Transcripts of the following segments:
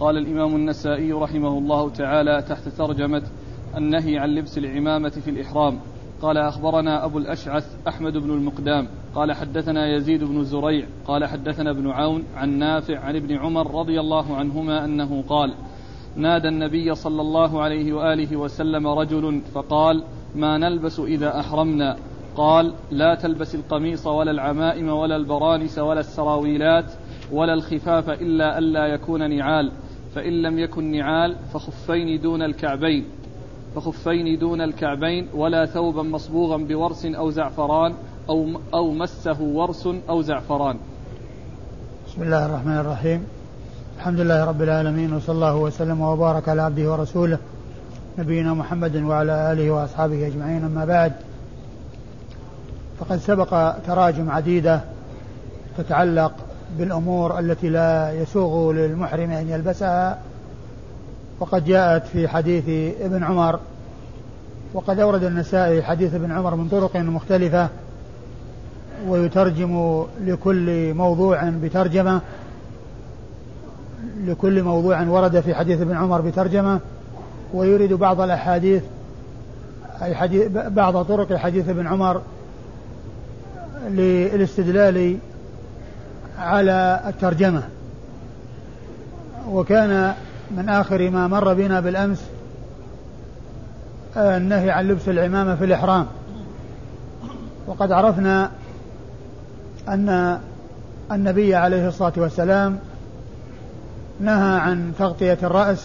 قال الإمام النسائي رحمه الله تعالى تحت ترجمة النهي عن لبس العمامة في الإحرام. قال أخبرنا أبو الأشعث أحمد بن المقدام قال حدثنا يزيد بن زريع قال حدثنا ابن عون عن نافع عن ابن عمر رضي الله عنهما أنه قال نادى النبي صلى الله عليه وآله وسلم رجل فقال ما نلبس إذا أحرمنا؟ قال لا تلبس القميص ولا العمائم ولا البرانس ولا السراويلات ولا الخفاف إلا ألا يكون نعال، فإن لم يكن نعال فخفين دون الكعبين ولا ثوبا مصبوغا بورس أو زعفران أو مسه ورس أو زعفران. بسم الله الرحمن الرحيم. الحمد لله رب العالمين، وصلى الله وسلم وبارك على عبده ورسوله نبينا محمد وعلى آله وأصحابه أجمعين. أما بعد، فقد سبق تراجم عديدة تتعلق بالأمور التي لا يسوغ للمحرم أن يلبسها، وقد جاءت في حديث ابن عمر، وقد أورد النسائي حديث ابن عمر من طرق مختلفة، ويترجم لكل موضوع بترجمة، لكل موضوع ورد في حديث ابن عمر بترجمة، ويريد بعض الأحاديث أي بعض طرق حديث ابن عمر للاستدلال على الترجمة. وكان من آخر ما مر بنا بالأمس النهي عن لبس العمامة في الإحرام، وقد عرفنا أن النبي عليه الصلاة والسلام نهى عن تغطية الرأس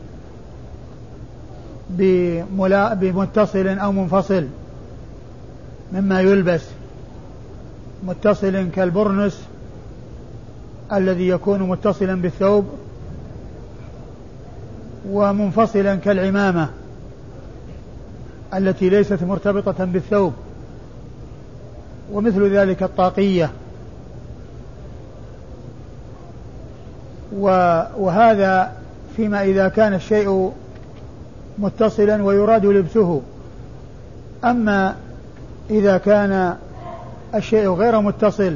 بمتصل أو منفصل مما يلبس، متصل كالبرنس الذي يكون متصلا بالثوب، ومنفصلا كالعمامة التي ليست مرتبطة بالثوب، ومثل ذلك الطاقية. وهذا فيما إذا كان الشيء متصلا ويراد لبسه. أما إذا كان الشيء غير متصل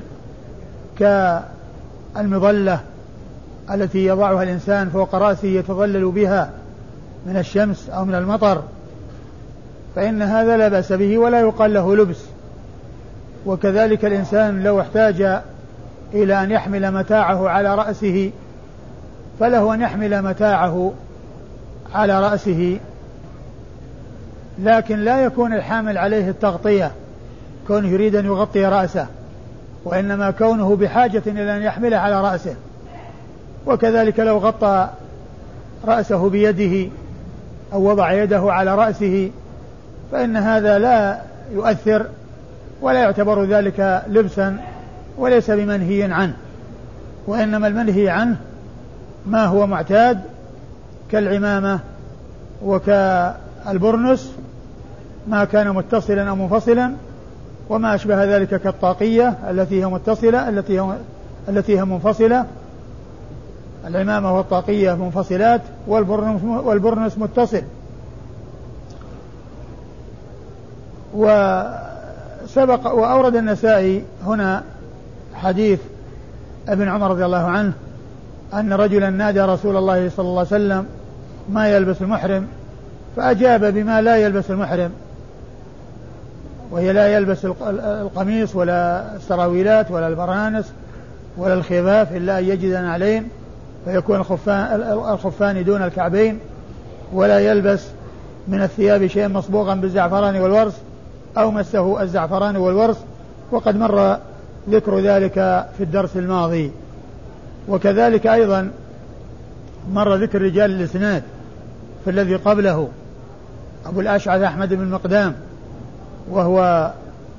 كالمظلة التي يضعها الإنسان فوق رأسه يتظلل بها من الشمس أو من المطر، فإن هذا لا بأس به ولا يقال له لبس. وكذلك الإنسان لو احتاج إلى أن يحمل متاعه على رأسه فله أن يحمل متاعه على رأسه، لكن لا يكون الحامل عليه التغطية كونه يريد أن يغطي رأسه، وإنما كونه بحاجة إلى أن يحمله على رأسه. وكذلك لو غطى رأسه بيده أو وضع يده على رأسه فإن هذا لا يؤثر ولا يعتبر ذلك لبسا وليس بمنهي عنه، وإنما المنهي عنه ما هو معتاد كالعمامة وكالبرنس ما كان متصلا أو منفصلا، وما أشبه ذلك كالطاقية التي هي متصلة التي هي منفصلة. العمامة والطاقية منفصلات والبرنس متصل. وسبق وأورد النسائي هنا حديث ابن عمر رضي الله عنه أن رجلا نادى رسول الله صلى الله عليه وسلم ما يلبس المحرم، فأجاب بما لا يلبس المحرم، وهي لا يلبس القميص ولا السراويلات ولا البرانس ولا الخفاف إلا أن يجد نعلين فيكون الخفان دون الكعبين، ولا يلبس من الثياب شيئا مصبوغا بالزعفران والورس أو مسه الزعفران والورس، وقد مر ذكر ذلك في الدرس الماضي. وكذلك أيضا مر ذكر رجال الإسناد في الذي قبله أبو الأشعث أحمد بن المقدام وهو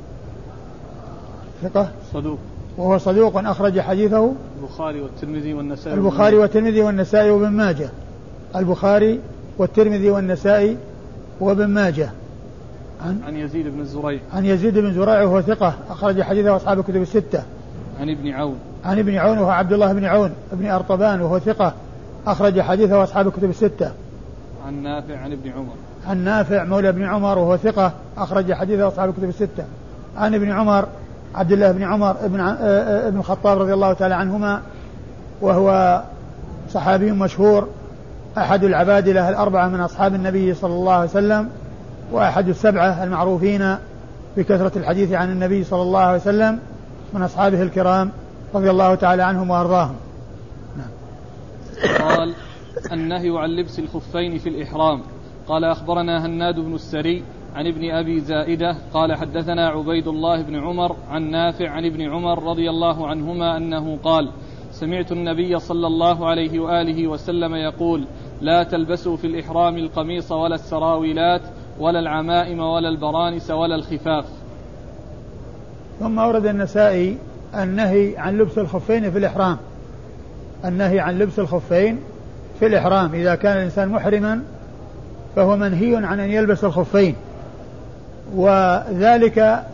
ثقة صدوق أخرج حديثه البخاري والترمذي والنسائي وابن ماجه. البخاري والترمذي والنسائي وابن ماجه. عن يزيد بن زريع وهو ثقة أخرج حديثه أصحاب الكتب الستة. عن ابن عون وهو عبد الله بن عون ابن أرطبان وهو ثقة أخرج حديثه أصحاب الكتب الستة. عن نافع مولى ابن عمر وهو ثقة أخرج حديثه أصحاب الكتب الستة. عن ابن عمر عبد الله بن عمر ابن الخطاب رضي الله تعالى عنهما وهو صحابي مشهور، أحد العبادلة الأربعة من أصحاب النبي صلى الله عليه وسلم، وأحد السبعة المعروفين بكثرة الحديث عن النبي صلى الله عليه وسلم من أصحابه الكرام رضي الله تعالى عنهم وأرضاهم. قال: النهي عن لبس الخفين في الإحرام. قال: أخبرنا هناد بن السري عن ابن أبي زائدة قال: حدثنا عبيد الله بن عمر عن نافع عن ابن عمر رضي الله عنهما أنه قال: سمعت النبي صلى الله عليه وآله وسلم يقول: لا تلبسوا في الإحرام القميص ولا السراويلات ولا العمائم ولا البرانس ولا الخفاف. ثم أورد النسائي النهي عن لبس الخفين في الإحرام. النهي عن لبس الخفين في الإحرام، إذا كان الإنسان محرما فهو منهي عن أن يلبس الخفين، وذلك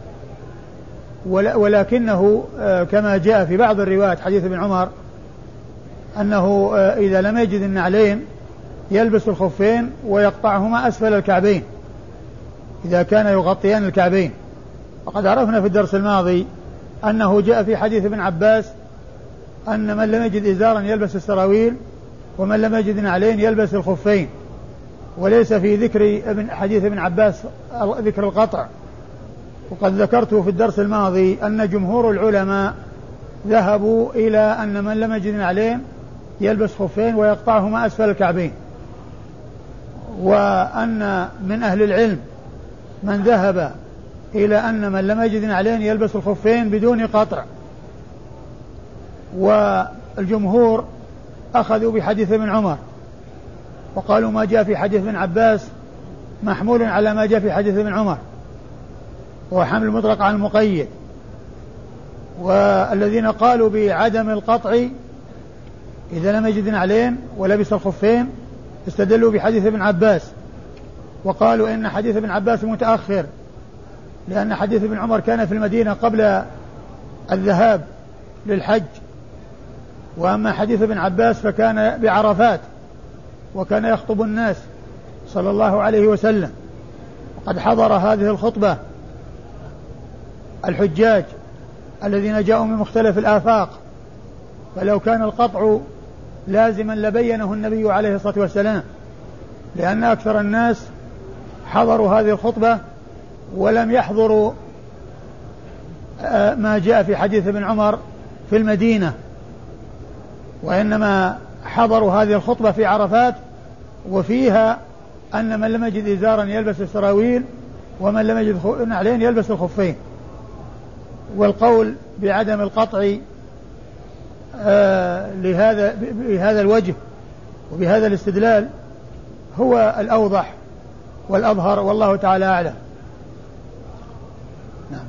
ولكنه كما جاء في بعض الروايات حديث ابن عمر أنه إذا لم يجد النعلين يلبس الخفين ويقطعهما أسفل الكعبين إذا كان يغطيان الكعبين. وقد عرفنا في الدرس الماضي أنه جاء في حديث ابن عباس أن من لم يجد إزارا يلبس السراويل ومن لم يجد نعلين يلبس الخفين، وليس في ذكر حديث ابن عباس ذكر القطع. وقد ذكرت في الدرس الماضي أن جمهور العلماء ذهبوا إلى أن من لم يجد نعلين يلبس خفين ويقطعهما أسفل الكعبين، وأن من أهل العلم من ذهب إلى أن من لم يجد نعلين يلبس الخفين بدون قطع، والجمهور أخذوا بحديث ابن عمر وقالوا ما جاء في حديث ابن عباس محمول على ما جاء في حديث ابن عمر، وحمل المطلق على المقيد. والذين قالوا بعدم القطع إذا لم يجد نعلين ولبس الخفين استدلوا بحديث ابن عباس، وقالوا إن حديث ابن عباس متأخر لأن حديث ابن عمر كان في المدينة قبل الذهاب للحج، وأما حديث ابن عباس فكان بعرفات وكان يخطب الناس صلى الله عليه وسلم، وقد حضر هذه الخطبة الحجاج الذين جاءوا من مختلف الآفاق، فلو كان القطع لازما لبينه النبي عليه الصلاة والسلام، لأن أكثر الناس حضروا هذه الخطبة ولم يحضروا ما جاء في حديث ابن عمر في المدينة، وإنما حضروا هذه الخطبة في عرفات، وفيها أن من لم يجد إزارا يلبس السراويل ومن لم يجد نعلين يلبس الخفين. والقول بعدم القطع بهذا الوجه وبهذا الاستدلال هو الأوضح والأظهر، والله تعالى أعلم. نعم.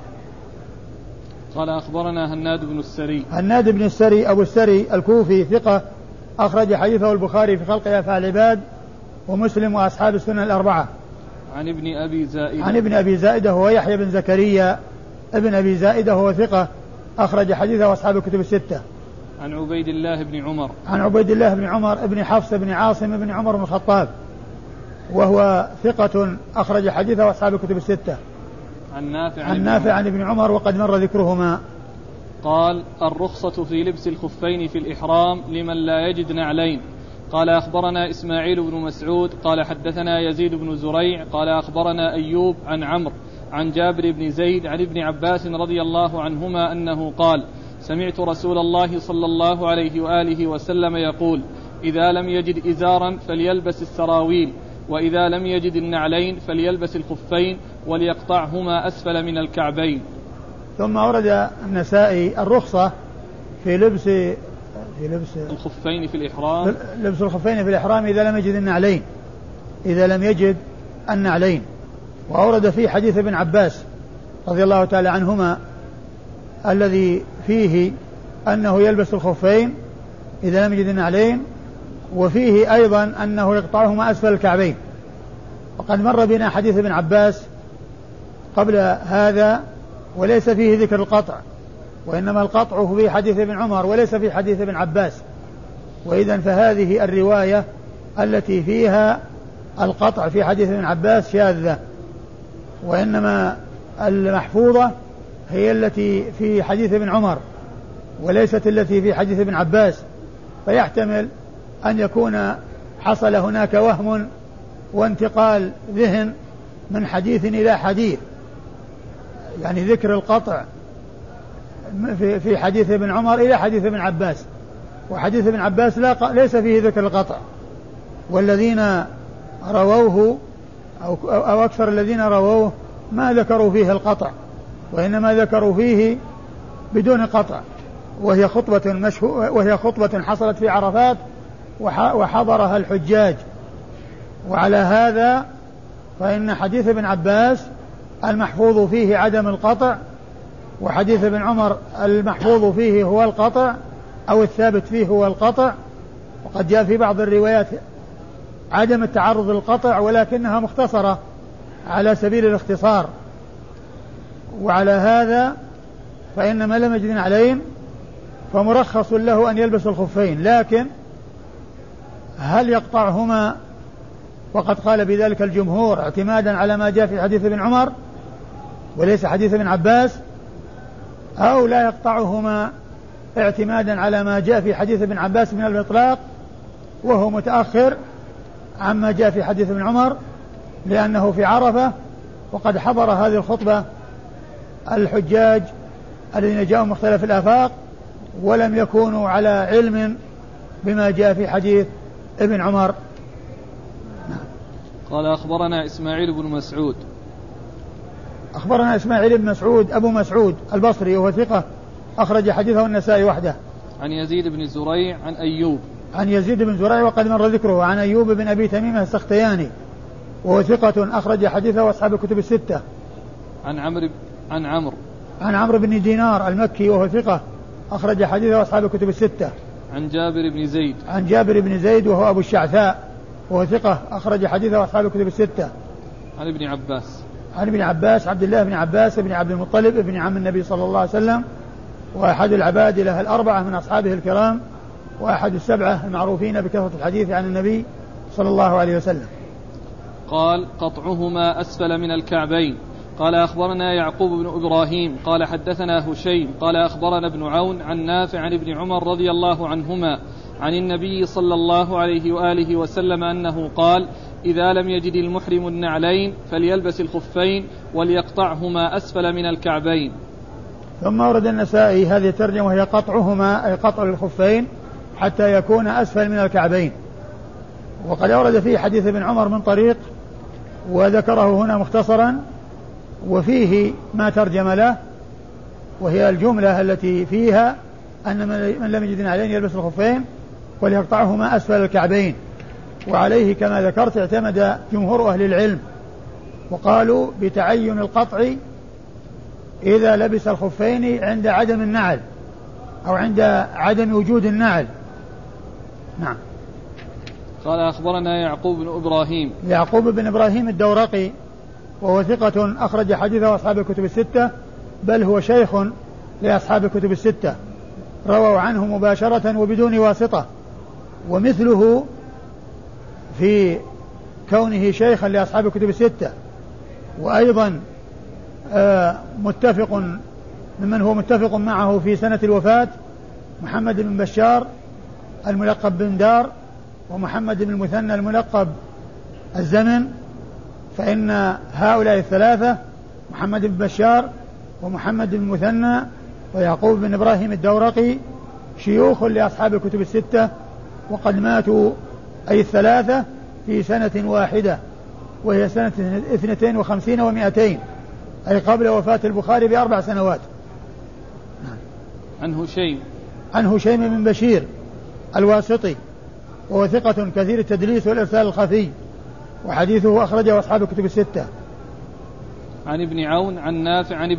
قال: أخبرنا هناد بن السري. هناد بن السري أبو السري الكوفي ثقة، أخرج حديثه البخاري في خلق أفعال العباد ومسلم وأصحاب السنن الأربعة. عن ابن أبي زائدة. عن ابن أبي زائدة هو يحيى بن زكريا ابن أبي زائدة هو ثقة، أخرج حديثه أصحاب الكتب الستة. عن عبيد الله بن عمر. عن عبيد الله بن عمر ابن حفص بن عاصم بن عمر بن الخطاب، وهو ثقة أخرج حديثه أصحاب الكتب الستة. عن نافع عن ابن عمر وقد مر ذكرهما. قال: الرخصة في لبس الخفين في الإحرام لمن لا يجد نعلين. قال: أخبرنا إسماعيل بن مسعود قال: حدثنا يزيد بن زريع قال: أخبرنا أيوب عن عمرو عن جابر بن زيد عن ابن عباس رضي الله عنهما أنه قال: سمعت رسول الله صلى الله عليه وآله وسلم يقول: إذا لم يجد إزارا فليلبس السراويل، وإذا لم يجد النعلين فليلبس الخفين وليقطعهما أسفل من الكعبين. ثم أورد النسائي الرخصة في لبس الخفين في الإحرام، لبس الخفين في الإحرام إذا لم يجد النعلين، إذا لم يجد النعلين. وأورد فيه حديث ابن عباس رضي الله تعالى عنهما الذي فيه أنه يلبس الخفين إذا لم يجد النعلين، وفيه أيضا أنه يقطعهما أسفل الكعبين. وقد مر بنا حديث ابن عباس قبل هذا وليس فيه ذكر القطع، وإنما القطع في حديث ابن عمر وليس في حديث ابن عباس. وإذن فهذه الرواية التي فيها القطع في حديث ابن عباس شاذة، وإنما المحفوظة هي التي في حديث ابن عمر وليست التي في حديث ابن عباس، فيحتمل أن يكون حصل هناك وهم وانتقال ذهن من حديث إلى حديث، يعني ذكر القطع في حديث ابن عمر إلى حديث ابن عباس، وحديث ابن عباس ليس فيه ذكر القطع، والذين رووه أو أكثر الذين رووه ما ذكروا فيه القطع، وإنما ذكروا فيه بدون قطع، وهي خطبة حصلت في عرفات وحضرها الحجاج. وعلى هذا فإن حديث ابن عباس المحفوظ فيه عدم القطع، وحديث ابن عمر المحفوظ فيه هو القطع أو الثابت فيه هو القطع. وقد جاء في بعض الروايات عدم التعرض للقطع ولكنها مختصرة على سبيل الاختصار. وعلى هذا فإن من لم يجد نعلين فمرخص له أن يلبس الخفين، لكن هل يقطعهما؟ وقد قال بذلك الجمهور اعتمادا على ما جاء في حديث ابن عمر وليس حديث ابن عباس، أو لا يقطعهما اعتمادا على ما جاء في حديث ابن عباس من الإطلاق وهو متأخر عما جاء في حديث ابن عمر، لأنه في عرفة وقد حضر هذه الخطبة الحجاج الذين جاءوا مختلف الآفاق ولم يكونوا على علم بما جاء في حديث ابن عمر. قال أخبرنا إسماعيل بن مسعود. أخبرنا إسماعيل بن مسعود أبو مسعود البصري وهو ثقة أخرج حديثه النسائي وحده. عن يزيد بن زريع عن أيوب. عن يزيد بن زريع وقد مر ذكره. عن أيوب بن أبي تميمة السختياني وهو ثقة أخرج حديثه وأصحاب الكتب الستة. عن عمرو بن دينار المكي وهو ثقة أخرج حديثه وأصحاب الكتب الستة. عن جابر بن زيد وهو أبو الشعثاء وهو ثقة أخرج حديثه وأصحاب الكتب الستة. عن ابن عباس عبد الله بن عباس بن عبد المطلب ابن عم النبي صلى الله عليه وسلم، وأحد العبادلة الأربعة من أصحابه الكرام، وأحد السبعة المعروفين بكثرة الحديث عن النبي صلى الله عليه وسلم. قال قطعهما أسفل من الكعبين. قال أخبرنا يعقوب بن إبراهيم قال حدثنا هشيم قال أخبرنا ابن عون عن نافع عن ابن عمر رضي الله عنهما عن النبي صلى الله عليه وآله وسلم أنه قال: إذا لم يجد المحرم النعلين فليلبس الخفين وليقطعهما أسفل من الكعبين. ثم ورد النسائي هذه الترجمة وهي قطعهما، أي قطع الخفين حتى يكون أسفل من الكعبين. وقد ورد فيه حديث ابن عمر من طريق وذكره هنا مختصرا، وفيه ما ترجم له، وهي الجملة التي فيها أن من لم يجد نعلين يلبس الخفين وليقطعهما أسفل الكعبين. وعليه كما ذكرت اعتمد جمهور أهل العلم وقالوا بتعين القطع إذا لبس الخفين عند عدم النعل أو عند عدم وجود النعل. نعم. قال أخبرنا يعقوب بن إبراهيم الدورقي وهو ثقة أخرج حديثه أصحاب الكتب الستة، بل هو شيخ لأصحاب الكتب الستة، رووا عنه مباشرة وبدون واسطة، ومثله في كونه شيخا لأصحاب الكتب الستة. وأيضا متفق ممن هو متفق معه في سنة الوفاة محمد بن بشار الملقب بن دار، ومحمد بن المثنى الملقب الزمن، فإن هؤلاء الثلاثة محمد بن بشار ومحمد بن المثنى ويعقوب بن إبراهيم الدورقي شيوخ لأصحاب الكتب الستة، وقد ماتوا أي الثلاثة في سنة واحدة وهي سنة 52 و200، أي قبل وفاة البخاري ب4 سنوات. عن هشيم بن بشير الواسطي وهو ثقة كثير التدليس والإرسال الخفي، وحديثه أخرجه أصحاب الكتب الستة. عن ابن عون عن نافع عن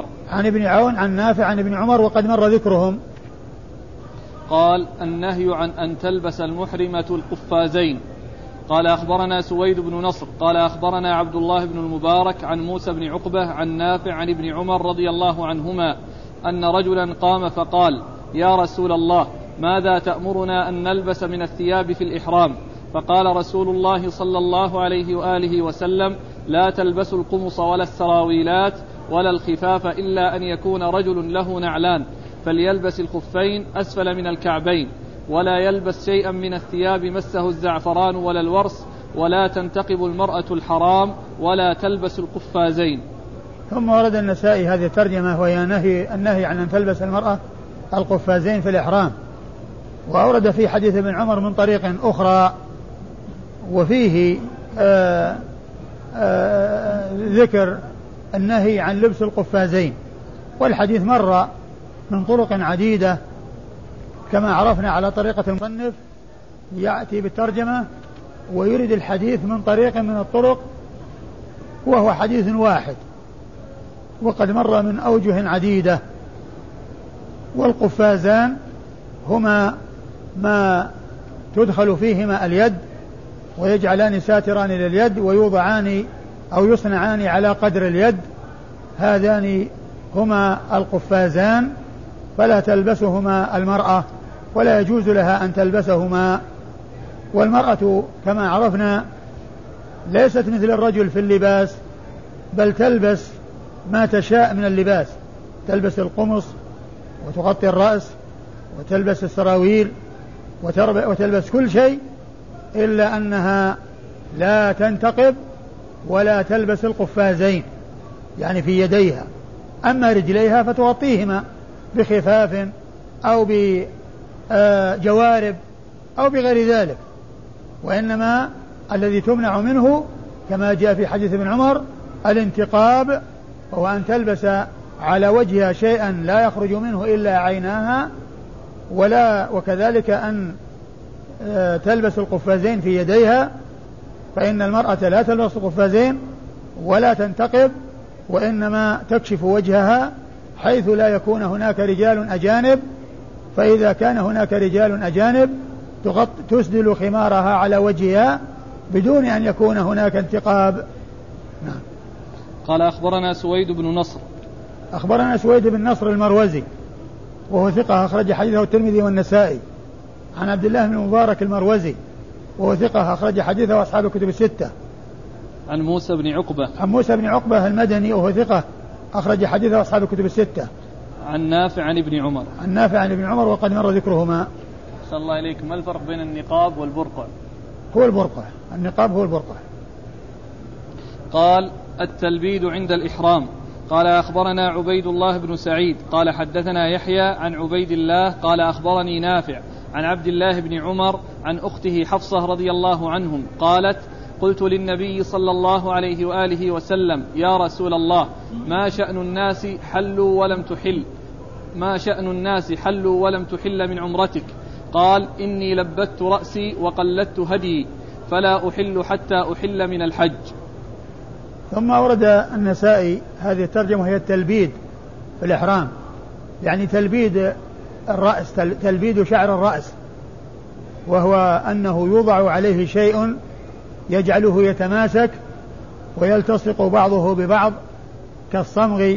ابن عمر وقد مر ذكرهم. قال: النهي عن أن تلبس المحرمة القفازين. قال أخبرنا سويد بن نصر قال أخبرنا عبد الله بن المبارك عن موسى بن عقبة عن نافع عن ابن عمر رضي الله عنهما أن رجلا قام فقال: يا رسول الله، ماذا تأمرنا أن نلبس من الثياب في الإحرام؟ فقال رسول الله صلى الله عليه وآله وسلم: لا تلبسوا القمص ولا السراويلات ولا الخفاف إلا أن يكون رجل له نعلان، فليلبس الخفين أسفل من الكعبين، ولا يلبس شيئا من الثياب مسه الزعفران ولا الورس، ولا تنتقب المرأة الحرام، ولا تلبس القفازين. ثم ورد النسائي هذه الترجمة وهي النهي عن أن تلبس المرأة القفازين في الإحرام. وأورد في حديث ابن عمر من طريق أخرى وفيه ذكر النهي عن لبس القفازين، والحديث مر من طرق عديدة كما عرفنا على طريقة المصنف، يأتي بالترجمة ويريد الحديث من طريق من الطرق وهو حديث واحد وقد مر من أوجه عديدة. والقفازان هما ما تدخل فيهما اليد ويجعلان ساتران لليد ويوضعان أو يصنعان على قدر اليد، هذان هما القفازان، فلا تلبسهما المرأة ولا يجوز لها أن تلبسهما. والمرأة كما عرفنا ليست مثل الرجل في اللباس، بل تلبس ما تشاء من اللباس، تلبس القمص وتغطي الرأس وتلبس السراويل وتلبس كل شيء، إلا أنها لا تنتقب ولا تلبس القفازين يعني في يديها. أما رجليها فتغطيهما بخفاف أو بجوارب أو بغير ذلك، وإنما الذي تمنع منه كما جاء في حديث ابن عمر الانتقاب، وهو أن تلبس على وجهها شيئا لا يخرج منه إلا عيناها، وكذلك أن تلبس القفازين في يديها، فإن المرأة لا تلبس القفازين ولا تنتقب، وإنما تكشف وجهها حيث لا يكون هناك رجال أجانب، فإذا كان هناك رجال أجانب تسدل خمارها على وجهها بدون أن يكون هناك انتقاب. نعم. قال أخبرنا سويد بن نصر. أخبرنا سويد بن نصر المروزي وهو ثقة أخرج حديثه الترمذي والنسائي، عن عبد الله بن مبارك المروزي وهو ثقة أخرج حديثه أصحاب الكتب الستة. عن موسى بن عقبة. عن موسى بن عقبة المدني وهو ثقة أخرج حديثه أصحاب الكتب الستة. عن نافع عن ابن عمر. عن نافع عن ابن عمر وقد مر ذكرهما. صلى الله عليك. ما الفرق بين النقاب والبرقع؟ هو البرقع، النقاب هو البرقع. قال التلبيد عند الإحرام. قال أخبرنا عبيد الله بن سعيد قال حدثنا يحيى عن عبيد الله قال أخبرني نافع عن عبد الله بن عمر عن أخته حفصة رضي الله عنهم قالت قلت للنبي صلى الله عليه وآله وسلم يا رسول الله ما شأن الناس حلوا ولم تحل من عمرتك؟ قال إني لبت رأسي وقلدت هدي فلا أحل حتى أحل من الحج. ثم أورد النسائي هذه الترجمة هي التلبيد في الإحرام، يعني تلبيد الرأس، تلبيد شعر الرأس، وهو أنه يوضع عليه شيء يجعله يتماسك ويلتصق بعضه ببعض كالصمغ،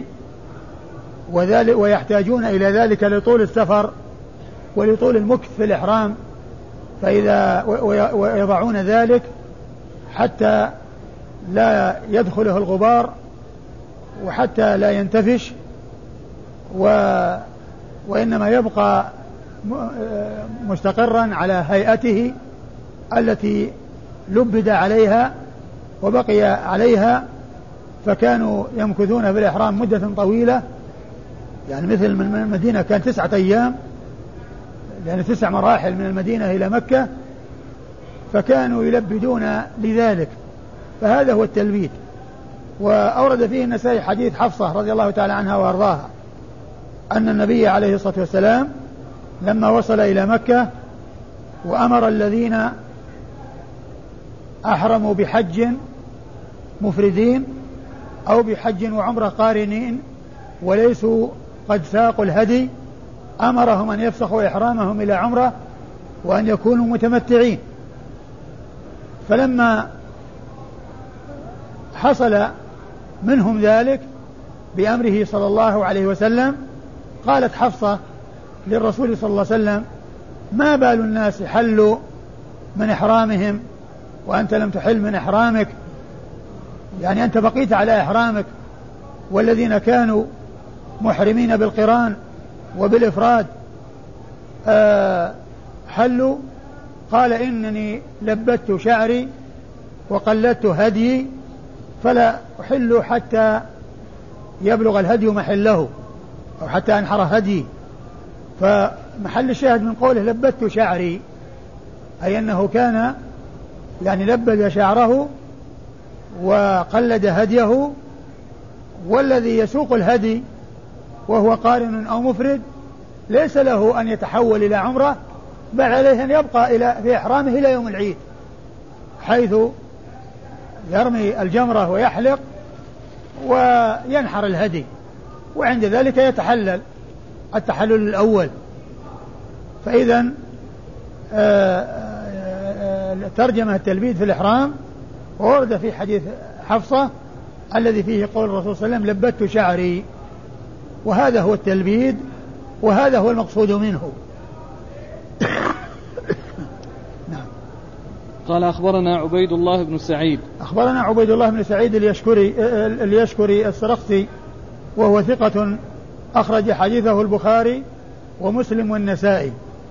ويحتاجون إلى ذلك لطول السفر ولطول المكث في الإحرام، ويضعون ذلك حتى لا يدخله الغبار وحتى لا ينتفش، وإنما يبقى مستقرا على هيئته التي لبد عليها وبقي عليها. فكانوا يمكثون في الإحرام مدة طويلة، يعني مثل من المدينة كان 9 أيام، يعني 9 مراحل من المدينة إلى مكة، فكانوا يلبدون لذلك، فهذا هو التلبيد. وأورد فيه النسائي حديث حفصة رضي الله تعالى عنها وأرضاها أن النبي عليه الصلاة والسلام لما وصل إلى مكة وأمر الذين أحرموا بحج مفردين أو بحج وعمرة قارنين وليسوا قد ساقوا الهدي، أمرهم أن يفسخوا إحرامهم إلى عمرة وأن يكونوا متمتعين. فلما حصل منهم ذلك بأمره صلى الله عليه وسلم قالت حفصة للرسول صلى الله عليه وسلم ما بال الناس حلوا من إحرامهم وأنت لم تحل من إحرامك، يعني أنت بقيت على إحرامك، والذين كانوا محرمين بالقران وبالإفراد حلوا قال إنني لبت شعري وقلدت هديي فلا أحل حتى يبلغ الهدي محله أو حتى أنحر هدي. فمحل الشاهد من قوله لبت شعري أي أنه كان يعني لبد شعره وقلد هديه، والذي يسوق الهدي وهو قارن أو مفرد ليس له أن يتحول إلى عمرة، بل عليه أن يبقى في إحرامه إلى يوم العيد، حيث يرمي الجمرة ويحلق وينحر الهدي، وعند ذلك يتحلل التحلل الأول. فإذا ترجمة التلبيد في الإحرام وورد في حديث حفصة الذي فيه قول الرسول صلى الله عليه وسلم لبت شعري، وهذا هو التلبيد وهذا هو المقصود منه. نعم. قال أخبرنا عبيد الله بن سعيد. أخبرنا عبيد الله بن سعيد اليشكري السرخسي وهو ثقة أخرج حديثه البخاري ومسلم والنسائي.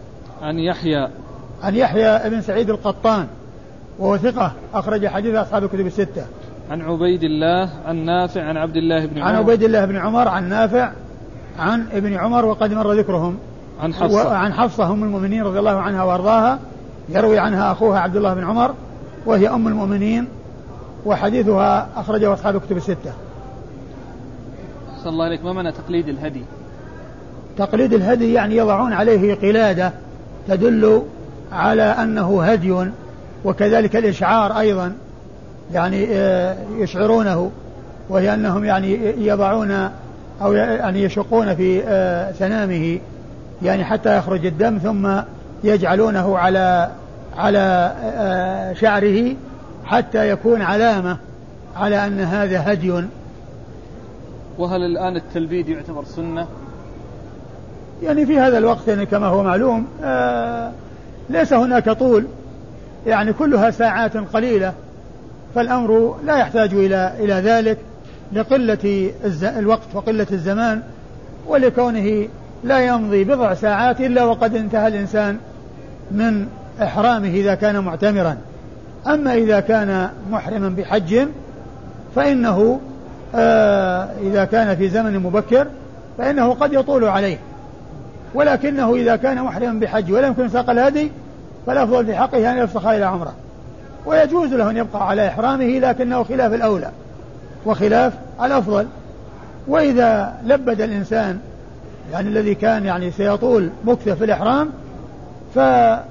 عن يحيى ابن سعيد القطان وهو ثقة أخرج حديث أصحاب الكتب الستة. عن عبيد الله عن نافع عن عبد الله بن عمر. عن عبيد الله بن عمر عن نافع عن ابن عمر وقد مر ذكرهم. عن حفصة أم المؤمنين رضي الله عنها وأرضاها، يروي عنها أخوها عبد الله بن عمر وهي أم المؤمنين، وحديثها أخرجه أصحاب الكتب الستة. صلى الله عليك. ما معنى تقليد الهدي؟ تقليد الهدي يعني يضعون عليه قلادة تدل على أنه هدي، وكذلك الإشعار أيضا يعني يشعرونه، وهي أنهم يعني يضعون أو يعني يشقون في سنامه يعني حتى يخرج الدم، ثم يجعلونه على شعره حتى يكون علامة على أن هذا هدي. وهل الآن التلبيد يعتبر سنة؟ يعني في هذا الوقت يعني كما هو معلوم ليس هناك طول، يعني كلها ساعات قليلة، فالأمر لا يحتاج إلى ذلك لقلة الوقت وقلة الزمان، ولكونه لا يمضي بضع ساعات إلا وقد انتهى الإنسان من إحرامه إذا كان معتمرا. أما إذا كان محرما بحج فإنه إذا كان في زمن مبكر فإنه قد يطول عليه، ولكنه إذا كان محرما بحج ولم يكن ساق الهدي فالأفضل في حقه أن يفسخ إلى عمره، ويجوز له أن يبقى على إحرامه لكنه خلاف الأولى وخلاف الأفضل. وإذا لبد الإنسان يعني الذي كان يعني سيطول مكثه في الإحرام فقد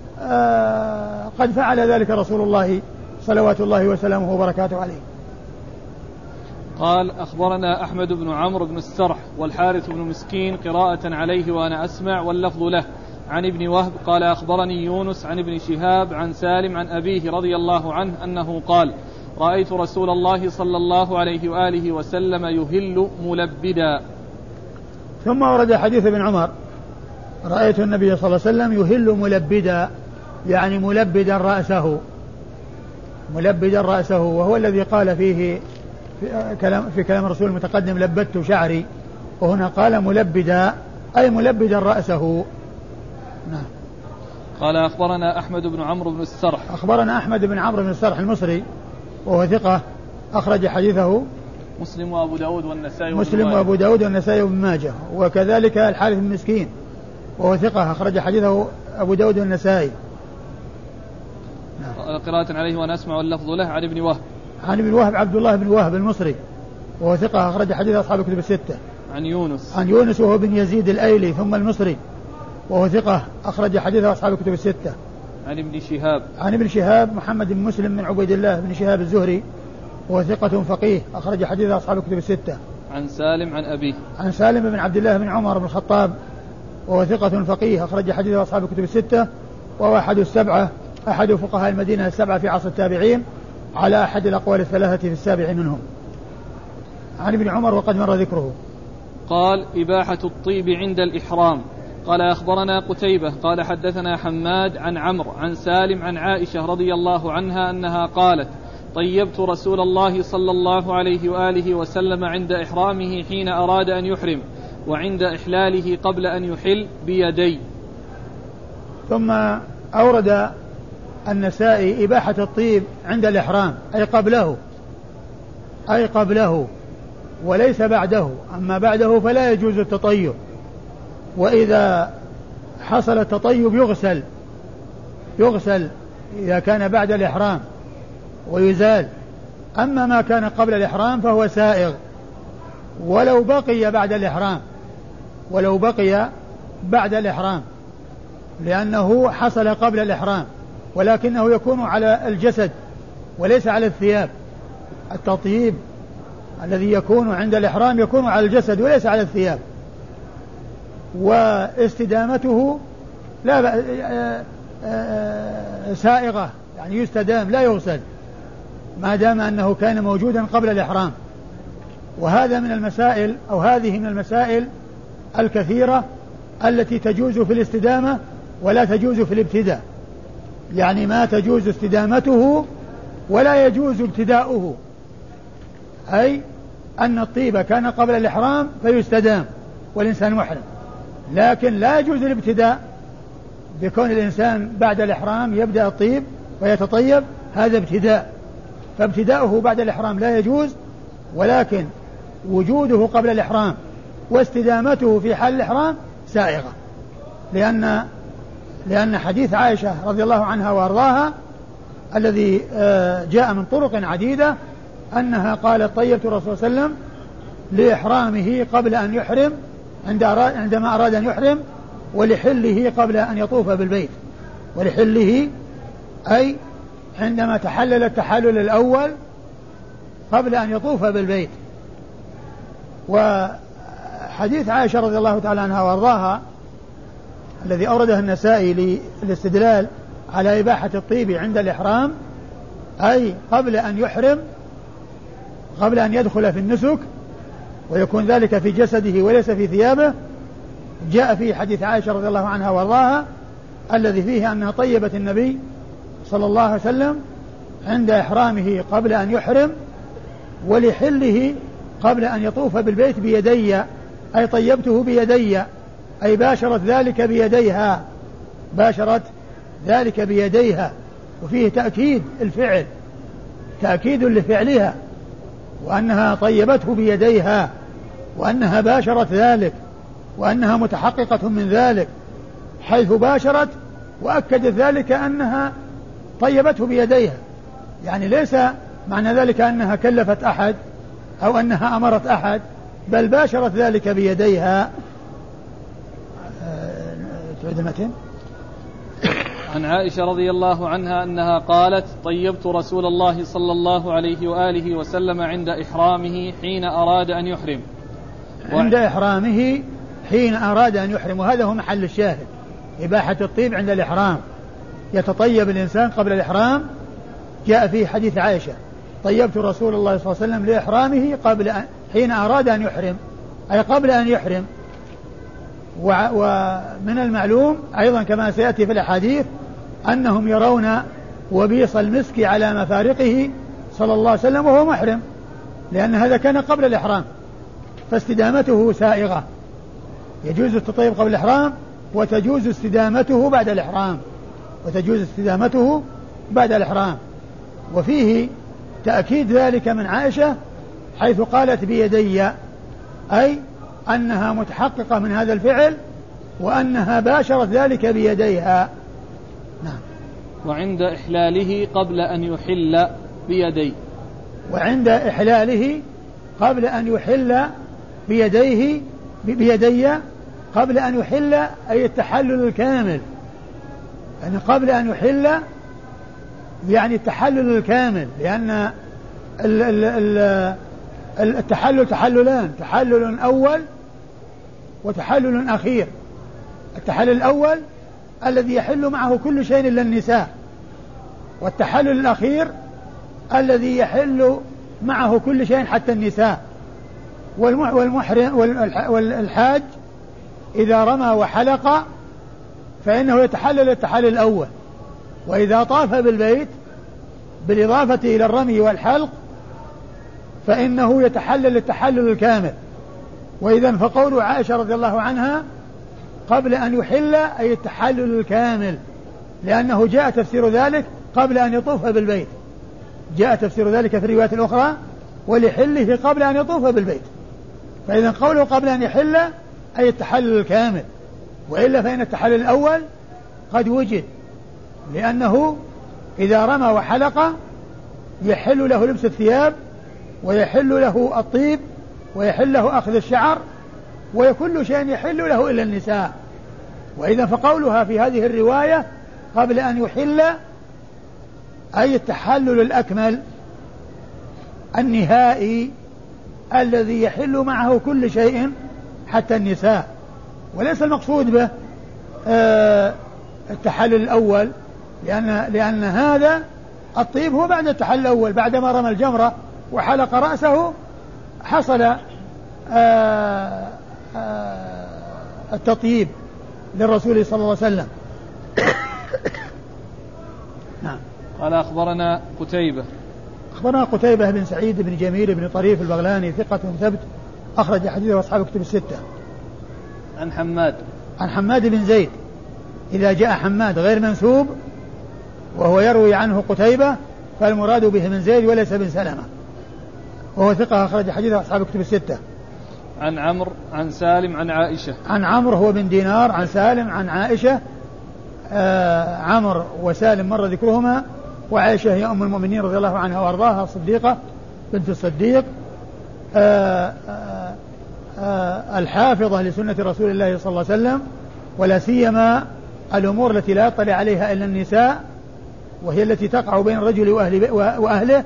فعل ذلك رسول الله صلوات الله وسلامه وبركاته عليه. قال أخبرنا أحمد بن عمرو بن السرح والحارث بن مسكين قراءة عليه وأنا أسمع واللفظ له عن ابن وهب قال أخبرني يونس عن ابن شهاب عن سالم عن أبيه رضي الله عنه أنه قال رأيت رسول الله صلى الله عليه وآله وسلم يهل ملبدا. ثم ورد حديث ابن عمر رأيت النبي صلى الله عليه وسلم يهل ملبدا، يعني ملبدا رأسه، وهو الذي قال فيه في كلام الرسول المتقدم لبدت شعري، وهنا قال ملبدا أي ملبدا رأسه. نعم. قال أخبرنا أحمد بن عمرو بن السرح. أخبرنا أحمد بن عمرو بن السرح المصري وهو ثقة أخرج حديثه مسلم وأبو داود والنسائي وابن ماجه، وكذلك الحارث بن مسكين وهو ثقة أخرج حديثه أبو داود والنسائي. نعم. قراءة عليه وأنا أسمع واللفظ له عن ابن وهب. عن ابن وهب عبد الله بن وهب المصري وهو ثقة أخرج حديث أصحاب الكتب الستة. عن يونس وهو بن يزيد الأيلي ثم المصري وهو ثقة أخرج حديث أصحاب الكتب الستة. عن ابن شهاب محمد بن مسلم بن عبيد الله بن شهاب الزهري وهو ثقة فقيه أخرج حديث أصحاب الكتب الستة. عن سالم عن أبيه. عن سالم بن عبد الله بن عمر بن الخطاب وهو ثقة فقيه أخرج حديث أصحاب الكتب الستة، وهو أحد فقهاء المدينة السبعة في عصر التابعين على أحد الأقوال الثلاثة في السابع منهم. عن ابن عمر وقد مر ذكره. قال إباحة الطيب عند الإحرام. قال أخبرنا قتيبة قال حدثنا حماد عن عمرو عن سالم عن عائشة رضي الله عنها أنها قالت طيبت رسول الله صلى الله عليه وآله وسلم عند إحرامه حين أراد أن يحرم وعند إحلاله قبل أن يحل بيدي. ثم أورد النسائي إباحة الطيب عند الإحرام أي قبله وليس بعده. أما بعده فلا يجوز التطيب، وإذا حصل التطيب يغسل إذا كان بعد الإحرام ويزال. أما ما كان قبل الإحرام فهو سائغ ولو بقي بعد الإحرام لأنه حصل قبل الإحرام، ولكنه يكون على الجسد وليس على الثياب. التطيب الذي يكون عند الإحرام يكون على الجسد وليس على الثياب. واستدامته لا سائغة، يعني يستدام لا يغسل ما دام أنه كان موجودا قبل الإحرام. وهذا من المسائل أو هذه من المسائل الكثيرة التي تجوز في الاستدامة ولا تجوز في الابتداء، يعني ما تجوز استدامته ولا يجوز ابتداؤه، أي أن الطيب كان قبل الإحرام فيستدام والإنسان محرم، لكن لا يجوز الابتداء بكون الإنسان بعد الإحرام يبدأ الطيب ويتطيب، هذا ابتداء، فابتداؤه بعد الإحرام لا يجوز، ولكن وجوده قبل الإحرام واستدامته في حال الإحرام سائغة، لأن حديث عائشة رضي الله عنها وأرضاها الذي جاء من طرق عديدة أنها قالت طيبت الرسول صلى الله عليه وسلم لإحرامه قبل أن يحرم عندما أراد أن يحرم، ولحله قبل أن يطوف بالبيت. ولحله أي عندما تحلل التحلل الأول قبل أن يطوف بالبيت. وحديث عائشة رضي الله تعالى عنها وأرضاها الذي أورده النسائي للاستدلال على إباحة الطيب عند الإحرام، أي قبل أن يحرم، قبل أن يدخل في النسك، ويكون ذلك في جسده وليس في ثيابه، جاء في حديث عائشة رضي الله عنها وارضاها الذي فيه أنها طيبت النبي صلى الله عليه وسلم عند إحرامه قبل أن يحرم، ولحله قبل أن يطوف بالبيت بيدي، أي طيبته بيدي، أي باشرت ذلك بيديها، وفيه تأكيد الفعل، تأكيد لفعلها، وأنها طيبته بيديها، وأنها باشرت ذلك، وأنها متحققة من ذلك، حيث باشرت وأكدت ذلك أنها طيبته بيديها، يعني ليس معنى ذلك أنها كلفت أحد أو أنها أمرت أحد، بل باشرت ذلك بيديها. تعيد المتن. عن عائشة رضي الله عنها أنها قالت طيبت رسول الله صلى الله عليه وآله وسلم عند إحرامه حين أراد أن يحرم. عند إحرامه حين أراد أن يحرم، وهذا هو محل الشاهد، إباحة الطيب عند الإحرام، يتطيب الإنسان قبل الإحرام. جاء في حديث عائشة طيبت رسول الله صلى الله عليه وسلم لإحرامه حين أراد أن يحرم، أي قبل أن يحرم. ومن المعلوم أيضا كما سيأتي في الأحاديث أنهم يرون وبيص المسك على مفارقه صلى الله عليه وسلم وهو محرم، لأن هذا كان قبل الإحرام، فاستدامته سائغة، يجوز التطيب قبل الإحرام وتجوز استدامته بعد الإحرام. وفيه تأكيد ذلك من عائشة حيث قالت بيدي، أي أنها متحققة من هذا الفعل وأنها باشرت ذلك بيديها. نعم. وعند إحلاله قبل أن يحل بيديه، وعند إحلاله قبل أن يحل بيدي قبل أن يحل، أي التحلل الكامل، يعني قبل أن يحل يعني التحلل الكامل، لأن التحلل تحللان، تحلل أول وتحلل أخير. التحلل الأول الذي يحل معه كل شيء إلا النساء، والتحلل الأخير الذي يحل معه كل شيء حتى النساء. والمحرم والحاج إذا رمى وحلق فإنه يتحلل التحلل الأول، وإذا طاف بالبيت بالإضافة إلى الرمي والحلق فإنه يتحلل التحلل الكامل. وإذا فقول عائشة رضي الله عنها قبل أن يحل أي التحلل الكامل، لأنه جاء تفسير ذلك قبل أن يطوف بالبيت، جاء تفسير ذلك في الروايات الأخرى ولحله قبل أن يطوف بالبيت. فإذا قوله قبل أن يحل أي التحلل الكامل، وإلا فإن التحلل الأول قد وجد، لأنه إذا رمى وحلق يحل له لبس الثياب ويحل له الطيب ويحل له أخذ الشعر وكل شيء يحل له إلا النساء. وإذا فقولها في هذه الرواية قبل أن يحل أي التحلل الأكمل النهائي الذي يحل معه كل شيء حتى النساء، وليس المقصود به التحلل الأول، لأن هذا الطيب هو بعد التحلل الأول، بعدما رمى الجمرة وحلق رأسه حصل التطيب للرسول صلى الله عليه وسلم. نعم. قال أخبرنا قتيبة بن سعيد بن جميل بن طريف البغلاني ثقة ثبت أخرج حديثه أصحاب كتب الستة. عن حماد بن زيد، إذا جاء حماد غير منسوب وهو يروي عنه قتيبة فالمراد به من زيد وليس بن سلمة، وهو ثقة أخرج حديثه أصحاب كتب الستة. عن عمرو عن سالم عن عائشة. عن عمرو هو بن دينار عن سالم عن عائشة. عمرو وسالم مر ذكرهما، وعائشة هي أم المؤمنين رضي الله عنها وأرضاها الصديقة بنت الصديق الحافظة لسنة رسول الله صلى الله عليه وسلم، ولا سيما الأمور التي لا يطلع عليها إلا النساء، وهي التي تقع بين الرجل وأهله،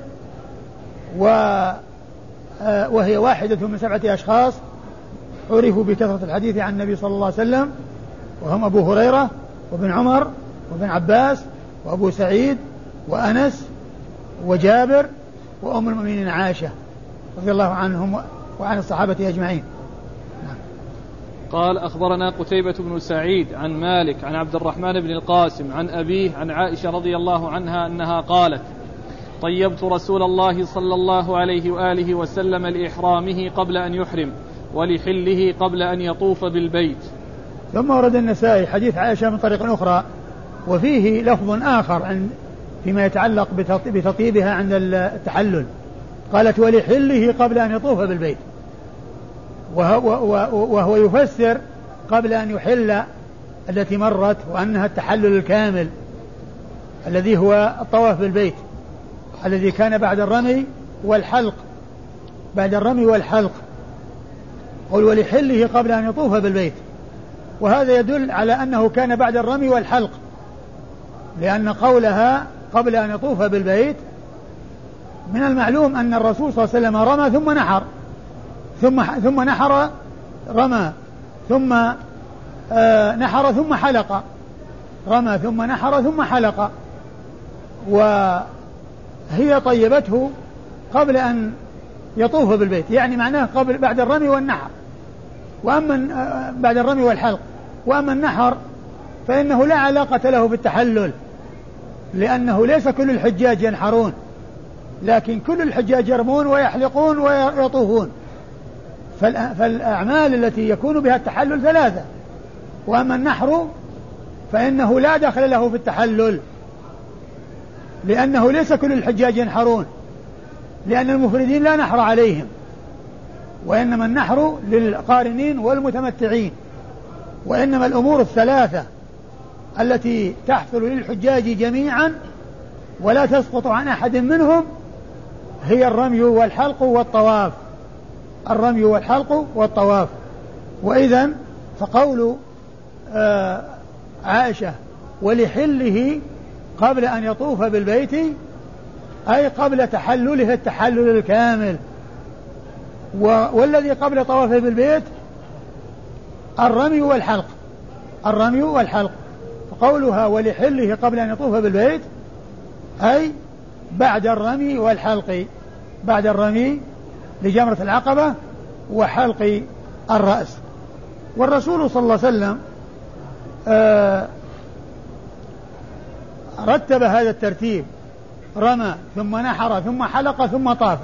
وهي واحدة من 7 أشخاص عرفوا بكثرة الحديث عن النبي صلى الله عليه وسلم، وهم أبو هريرة وابن عمر وابن عباس وأبو سعيد وأنس وجابر وأم المؤمنين عائشة رضي الله عنهم وعن الصحابة أجمعين. قال أخبرنا قتيبة بن سعيد عن مالك عن عبد الرحمن بن القاسم عن أبيه عن عائشة رضي الله عنها أنها قالت: طيبت رسول الله صلى الله عليه وآله وسلم لإحرامه قبل أن يحرم ولحله قبل أن يطوف بالبيت. ثم ورد النسائي حديث عائشة من طريق أخرى وفيه لفظ آخر فيما يتعلق بتطيبها عند التحلل، قالت: ولحله قبل أن يطوف بالبيت، وهو يفسر قبل أن يحل التي مرت وأنها التحلل الكامل الذي هو الطواف بالبيت الذي كان بعد الرمي والحلق، قل ولحله قبل أن يطوف بالبيت، وهذا يدل على أنه كان بعد الرمي والحلق، لأن قولها قبل أن يطوف بالبيت من المعلوم أن الرسول صلى الله عليه وسلم رمى ثم نحر ثم نحر رمى ثم نحر ثم حلق، رمى ثم نحر ثم حلق، وهي طيبته قبل أن يطوف بالبيت، يعني معناه بعد الرمي والنحر، وأما بعد الرمي والحلق. وأما النحر فإنه لا علاقة له بالتحلل، لأنه ليس كل الحجاج ينحرون، لكن كل الحجاج يرمون ويحلقون ويطوفون، فالأعمال التي يكون بها التحلل 3. وأما النحر فإنه لا دخل له في التحلل، لأنه ليس كل الحجاج ينحرون، لأن المفردين لا نحر عليهم، وإنما النحر للقارنين والمتمتعين، وإنما الأمور 3 التي تحصل للحجاج جميعا ولا تسقط عن أحد منهم هي الرمي والحلق والطواف، الرمي والحلق والطواف. وإذن فقول عائشة ولحله قبل أن يطوف بالبيت أي قبل تحلله التحلل الكامل، والذي قبل طوافه بالبيت الرمي والحلق، فقولها ولحله قبل أن يطوف بالبيت أي بعد الرمي والحلق، بعد الرمي لجمرة العقبة وحلق الرأس. والرسول صلى الله عليه وسلم رتب هذا الترتيب: رمى ثم نحر ثم حلق ثم طاف،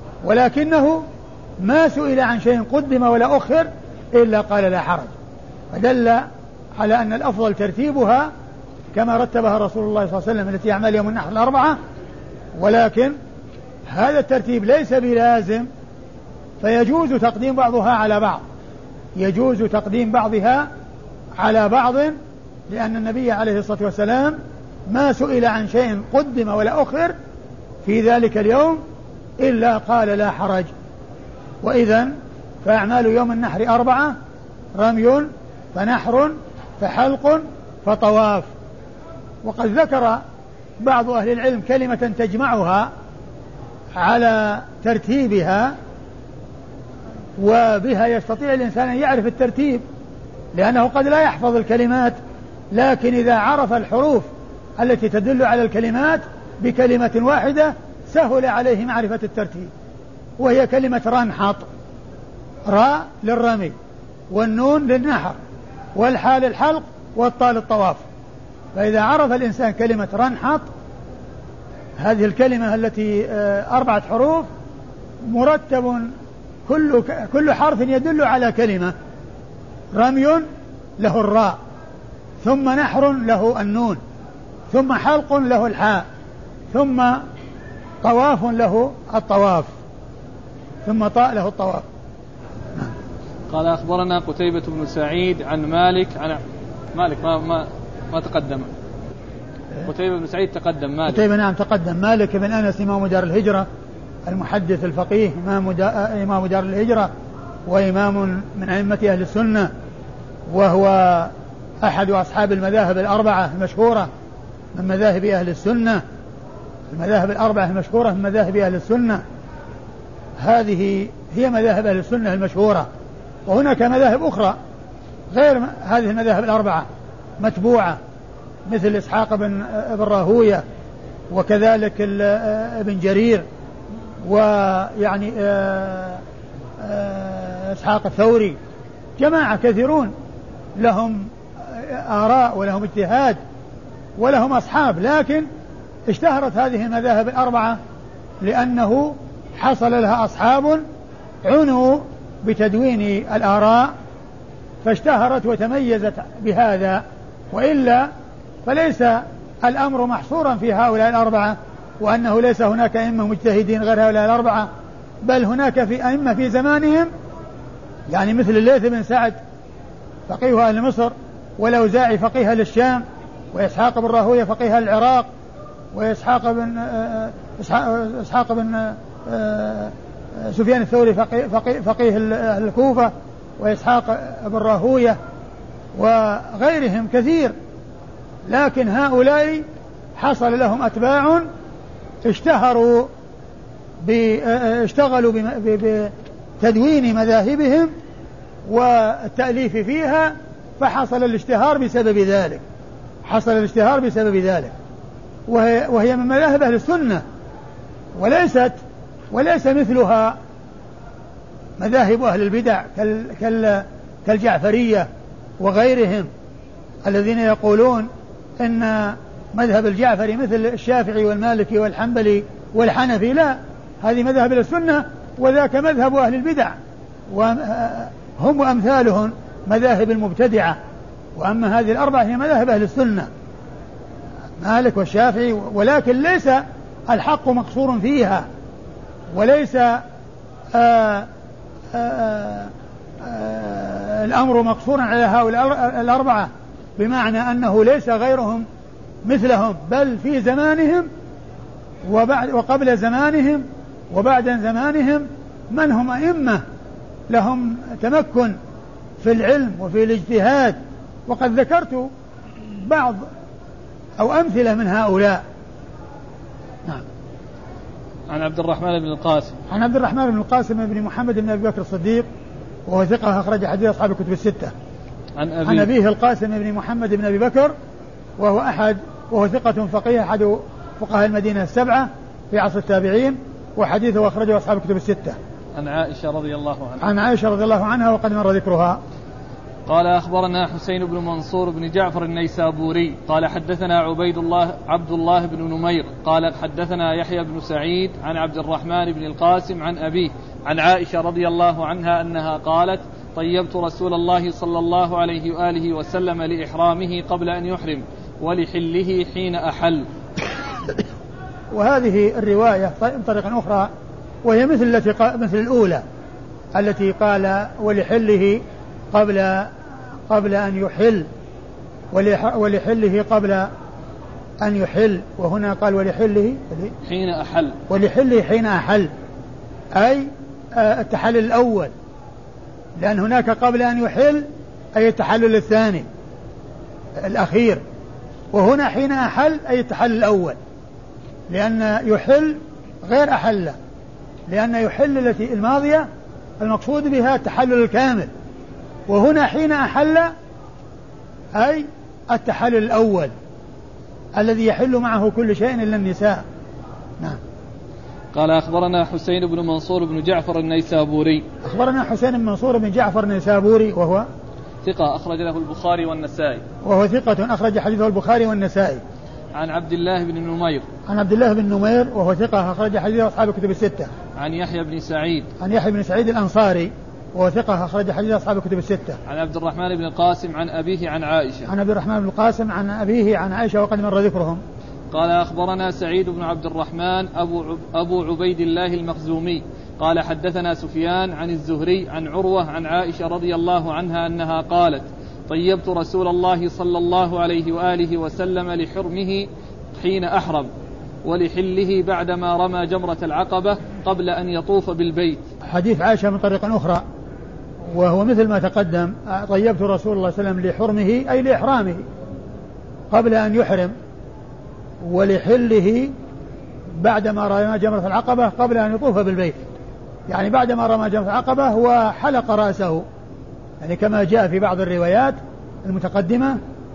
ولكنه ما سئل عن شيء قدم ولا أخر إلا قال لا حرج، فدل على أن الأفضل ترتيبها كما رتبها رسول الله صلى الله عليه وسلم التي أعمال يوم النحر الأربعة، ولكن هذا الترتيب ليس بلازم، فيجوز تقديم بعضها على بعض، يجوز تقديم بعضها على بعض، لأن النبي عليه الصلاة والسلام ما سئل عن شيء قدم ولا أخر في ذلك اليوم إلا قال لا حرج. وإذن فأعمال يوم النحر 4: رمي، فنحر، فحلق، فطواف. وقد ذكر بعض أهل العلم كلمة تجمعها على ترتيبها، وبها يستطيع الإنسان أن يعرف الترتيب، لأنه قد لا يحفظ الكلمات، لكن إذا عرف الحروف التي تدل على الكلمات بكلمة واحدة سهل عليه معرفة الترتيب، وهي كلمة رنحط، راء للرمي، والنون للنحر، والحاء للحلق، والطاء للطواف. فإذا عرف الإنسان كلمة رنحط، هذه الكلمة التي 4 حروف مرتب كل حرف يدل على كلمة. رمي له الراء، ثم نحر له النون، ثم حلق له الحاء، ثم طواف له الطواف، ثم طاء له الطواف. قال أخبرنا قتيبة بن سعيد عن مالك ما تقدم. قتيبة بن سعيد تقدم. مالك قتيبة نعم تقدم. مالك بن أنس إمام دار الهجرة المحدث الفقيه، إمام دار الهجرة، وإمام من أئمة أهل السنة، وهو أحد أصحاب المذاهب الأربعة المشهورة من مذاهب أهل السنة. المذاهب الأربعة المشهورة من مذاهب أهل السنة، هذه هي مذاهب أهل السنة المشهورة. وهناك مذاهب أخرى غير هذه المذاهب الأربعة متبوعة، مثل إسحاق بن راهوية، وكذلك ابن جرير، ويعني إسحاق الثوري، جماعة كثيرون لهم آراء ولهم اجتهاد ولهم أصحاب، لكن اشتهرت هذه المذاهب الأربعة لأنه حصل لها أصحاب عنوا بتدوين الآراء فاشتهرت وتميزت بهذا، وإلا فليس الأمر محصورا في هؤلاء الأربعة، وأنه ليس هناك أئمة مجتهدين غير هؤلاء الأربعة، بل هناك في أئمة في زمانهم، يعني مثل الليث بن سعد فقيه أهل مصر، والأوزاعي فقيه أهل الشام، وإسحاق بن راهوية فقيه أهل العراق، وإسحاق بن سفيان الثوري فقيه أهل الكوفة، وإسحاق بن راهوية، وغيرهم كثير. لكن هؤلاء حصل لهم أتباع اشتغلوا بتدوين مذاهبهم والتأليف فيها، فحصل الاشتهار بسبب ذلك، وهي من مذاهب أهل السنة، وليس مثلها مذاهب أهل البدع كالجعفرية وغيرهم الذين يقولون إن مذهب الجعفري مثل الشافعي والمالكي والحنبلي والحنفي. لا، هذه مذهب السنة، وذاك مذهب أهل البدع، وهم وأمثالهم مذاهب المبتدعة. وأما هذه الأربعة هي مذاهب أهل السنة، مالك والشافعي، ولكن ليس الحق مقصور فيها، وليس الأمر مقصورا على هؤلاء الأربعة، بمعنى أنه ليس غيرهم مثلهم، بل في زمانهم وقبل زمانهم وبعد زمانهم من هم أئمة لهم تمكن في العلم وفي الاجتهاد، وقد ذكرت بعض أو أمثلة من هؤلاء. نعم. عن عبد الرحمن بن القاسم بن محمد بن أبي بكر الصديق، وهو ثقة أخرج حديث أصحاب الكتب الستة. عن أبيه القاسم بن محمد بن أبي بكر، وهو ثقة فقيه أحد فقهاء المدينة السبعة في عصر التابعين، وحديثه أخرجه أصحاب الكتب الستة. عن عائشة رضي الله عنها وقد مر ذكرها. قال أخبرنا حسين بن منصور بن جعفر النيسابوري قال حدثنا عبد الله بن نمير قال حدثنا يحيى بن سعيد عن عبد الرحمن بن القاسم عن أبيه عن عائشة رضي الله عنها أنها قالت طيبت رسول الله صلى الله عليه وآله وسلم لإحرامه قبل أن يحرم ولحله حين أحل. وهذه الرواية بطريقة أخرى وهي مثل الأولى التي قال ولحله قبل أن يحل، ولحله قبل أن يحل، وهنا قال ولحله حين أحل، ولحله حين أحل، أي التحلل الأول، لأن هناك قبل أن يحل أي التحلل الثاني الأخير، وهنا حين أحل أي التحلل الأول، لأن يحل غير أحل، لأن يحل التي الماضية المقصود بها التحلل الكامل، وهنا حين أحل أي التحلل الأول الذي يحل معه كل شيء إلا النساء. نعم. قال أخبرنا حسين بن منصور بن جعفر النيسابوري. أخبرنا حسين بن منصور بن جعفر النيسابوري وهو ثقة أخرج له البخاري والنسائي. وهو ثقة أخرج حديثه البخاري والنسائي. عن عبد الله بن نمير. عن عبد الله بن نمير وهو ثقة أخرج حديثه أصحاب الكتب الستة. عن يحيى بن سعيد. عن يحيى بن سعيد الأنصاري وهو ثقة أخرج حديث أصحاب الكتب الستة. عن عبد الرحمن بن القاسم عن أبيه عن عائشة. عن عبد الرحمن بن القاسم عن أبيه عن عائشة وقد مر ذكرهم. قال أخبرنا سعيد بن عبد الرحمن أبو عبيد الله المخزومي قال حدثنا سفيان عن الزهري عن عروة عن عائشة رضي الله عنها أنها قالت طيبت رسول الله صلى الله عليه وآله وسلم لحرمه حين أحرم ولحله بعدما رمى جمرة العقبة قبل أن يطوف بالبيت. حديث عائشة من طريق أخرى وهو مثل ما تقدم، طيبت رسول الله صلى الله عليه وسلم لحرمه أي لإحرامه قبل أن يحرم، ولحله بعدما رمى جمرة العقبة قبل أن يطوف بالبيت، يعني بعدما رمى جمرة العقبة هو حلق رأسه، يعني كما جاء في بعض الروايات المتقدمة،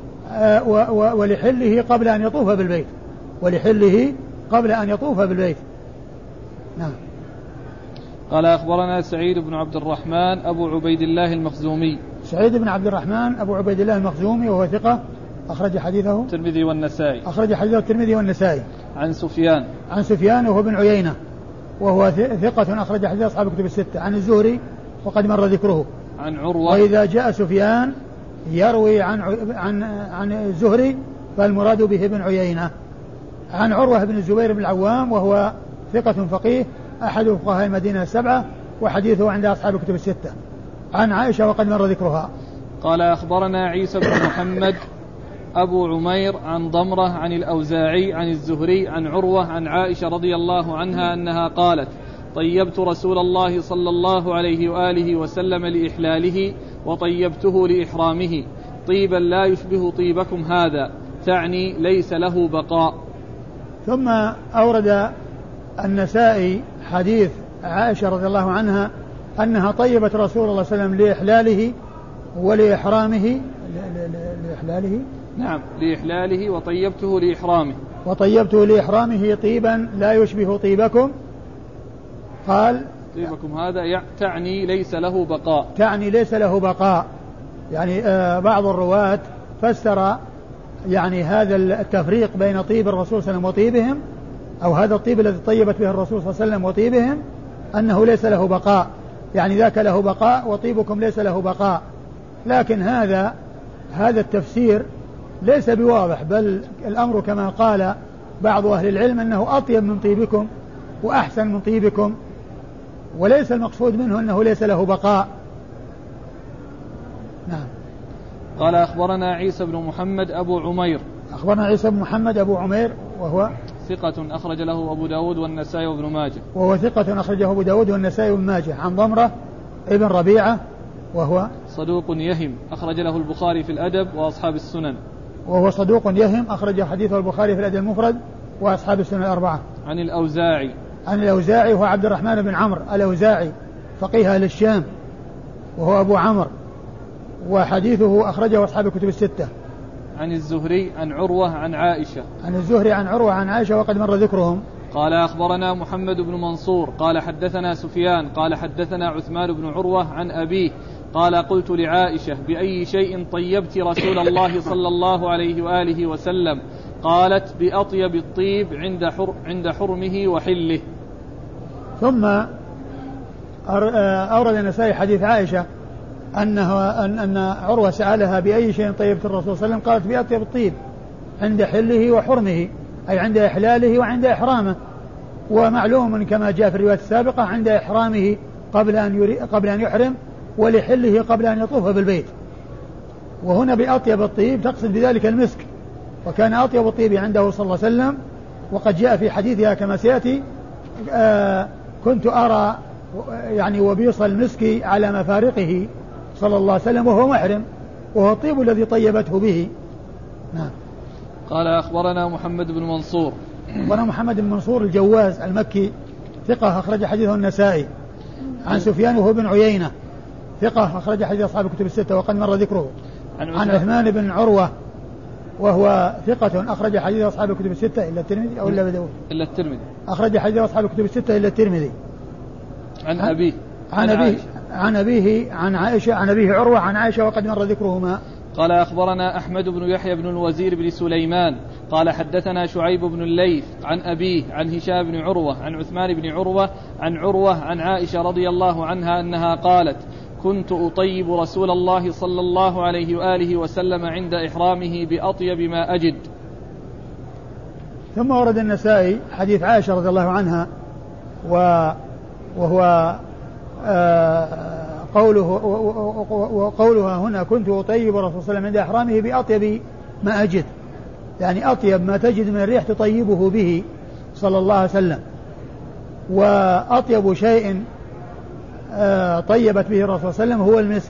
ولحله قبل أن يطوف بالبيت، ولحله قبل أن يطوف بالبيت. نعم. قال أخبرنا سعيد بن عبد الرحمن أبو عبيد الله المخزومي. سعيد بن عبد الرحمن أبو عبيد الله المخزومي وهو ثقة أخرج حديثه الترمذي والنسائي. أخرج حديثه الترمذي والنسائي. عن سفيان. عن سفيان وهو بن عيينة وهو ثقة أخرج حديث أصحاب الكتب الستة. عن الزهري وقد مر ذكره. عن عروة. وإذا جاء سفيان يروي عن الزهري فالمراد به بن عيينة. عن عروة بن الزبير بن العوام وهو ثقة فقيه أحد فقهاء المدينة السبعة وحديثه عند أصحاب الكتب الستة. عن عائشة وقد مر ذكرها. قال أخبرنا عيسى بن محمد أبو عمير عن ضمرة عن الأوزاعي عن الزهري عن عروة عن عائشة رضي الله عنها أنها قالت طيبت رسول الله صلى الله عليه وآله وسلم لإحلاله وطيبته لإحرامه طيبا لا يشبه طيبكم هذا، تعني ليس له بقاء. ثم أورد النسائي حديث عائشة رضي الله عنها أنها طيبت رسول الله صلى الله عليه وسلم لإحلاله ولإحرامه. لإحلاله نعم لإحلاله وطيبته لإحرامه. وطيبته لإحرامه طيبا لا يشبه طيبكم. قال طيبكم هذا تعني ليس له بقاء. تعني ليس له بقاء، يعني بعض الرواة فسر يعني هذا التفريق بين طيب الرسول صلى الله عليه وسلم وطيبهم، أو هذا الطيب الذي طيبت به الرسول صلى الله عليه وسلم وطيبهم أنه ليس له بقاء، يعني ذاك له بقاء وطيبكم ليس له بقاء. لكن هذا التفسير ليس بواضح، بل الأمر كما قال بعض أهل العلم أنه أطيب من طيبكم وأحسن من طيبكم، وليس المقصود منه أنه ليس له بقاء. نعم. قال أخبرنا عيسى بن محمد أبو عمير. أخبرنا عيسى بن محمد أبو عمير وهو ثقة أخرج له أبو داود والنسائي وابن ماجه. وهو ثقة أخرجه أبو داود والنسائي وابن ماجه. عن ضمرة ابن ربيعة وهو صدوق يهم أخرج له البخاري في الأدب وأصحاب السنن. وهو صدوق يهم أخرج حديثه البخاري في الأدب المفرد وأصحاب السنن الأربعة. عن الأوزاعي. عن الأوزاعي وهو عبد الرحمن بن عمرو الأوزاعي فقيه أهل الشام وهو أبو عمرو، وحديثه أخرجه أصحاب الكتب الستة. عن الزهري عن عروة عن عائشة. عن الزهري عن عروة عن عائشة وقد مر ذكرهم. قال أخبرنا محمد بن منصور قال حدثنا سفيان قال حدثنا عثمان بن عروة عن أبيه قال قلت لعائشة بأي شيء طيبت رسول الله صلى الله عليه وآله وسلم؟ قالت بأطيب الطيب عند حرمه وحله. ثم أورد النسائي حديث عائشة أن عروة سألها بأي شيء طيبت الرسول صلى الله عليه وسلم؟ قالت بأطيب الطيب عند حله وحرمه، أي عند إحلاله وعند إحرامه. ومعلوم كما جاء في الرواية السابقة عند إحرامه قبل أن يحرم، ولحله قبل أن يطوف بالبيت. وهنا بأطيب الطيب تقصد بذلك المسك، وكان أطيب الطيب عنده صلى الله عليه وسلم. وقد جاء في حديثها كما سيأتي كنت أرى يعني وبيص المسك على مفارقه صلى الله عليه وسلم وهو محرم، وهو الطيب الذي طيبته به. نعم. قال أخبرنا محمد بن منصور. أخبرنا محمد بن منصور الجواز المكي ثقة أخرج حديثه النسائي. عن سفيان وهو بن عيينة ثقة أخرج حديث أصحاب الكتب الستة وقد مر ذكره. عن عثمان بن عروة وهو ثقة أخرج حديث أصحاب الكتب الستة إلا الترمذي أو إلا أبي داود؟ إلا الترمذي. أخرج حديث أصحاب الكتب الستة إلا الترمذي. عن أبيه عن عائشة عن أبيه عروة عن عائشة وقد مر ذكرهما. قال أخبرنا أحمد بن يحيى بن الوزير بن سليمان قال حدثنا شعيب بن الليث عن أبيه عن هشام بن عروة عن عثمان بن عروة عن عروة عن عائشة رضي الله عنها أنها قالت كنت أطيب رسول الله صلى الله عليه وآله وسلم عند إحرامه بأطيب ما أجد. ثم ورد النسائي حديث عائشة رضي الله عنها وهو وقولها هنا كنت أطيب رسول الله صلى الله عليه وسلم عند إحرامه بأطيب ما أجد، يعني أطيب ما تجد من الريح تطيبه به صلى الله عليه وسلم. وأطيب شيء طيبت به الرسول صلى الله عليه وسلم هو المسك.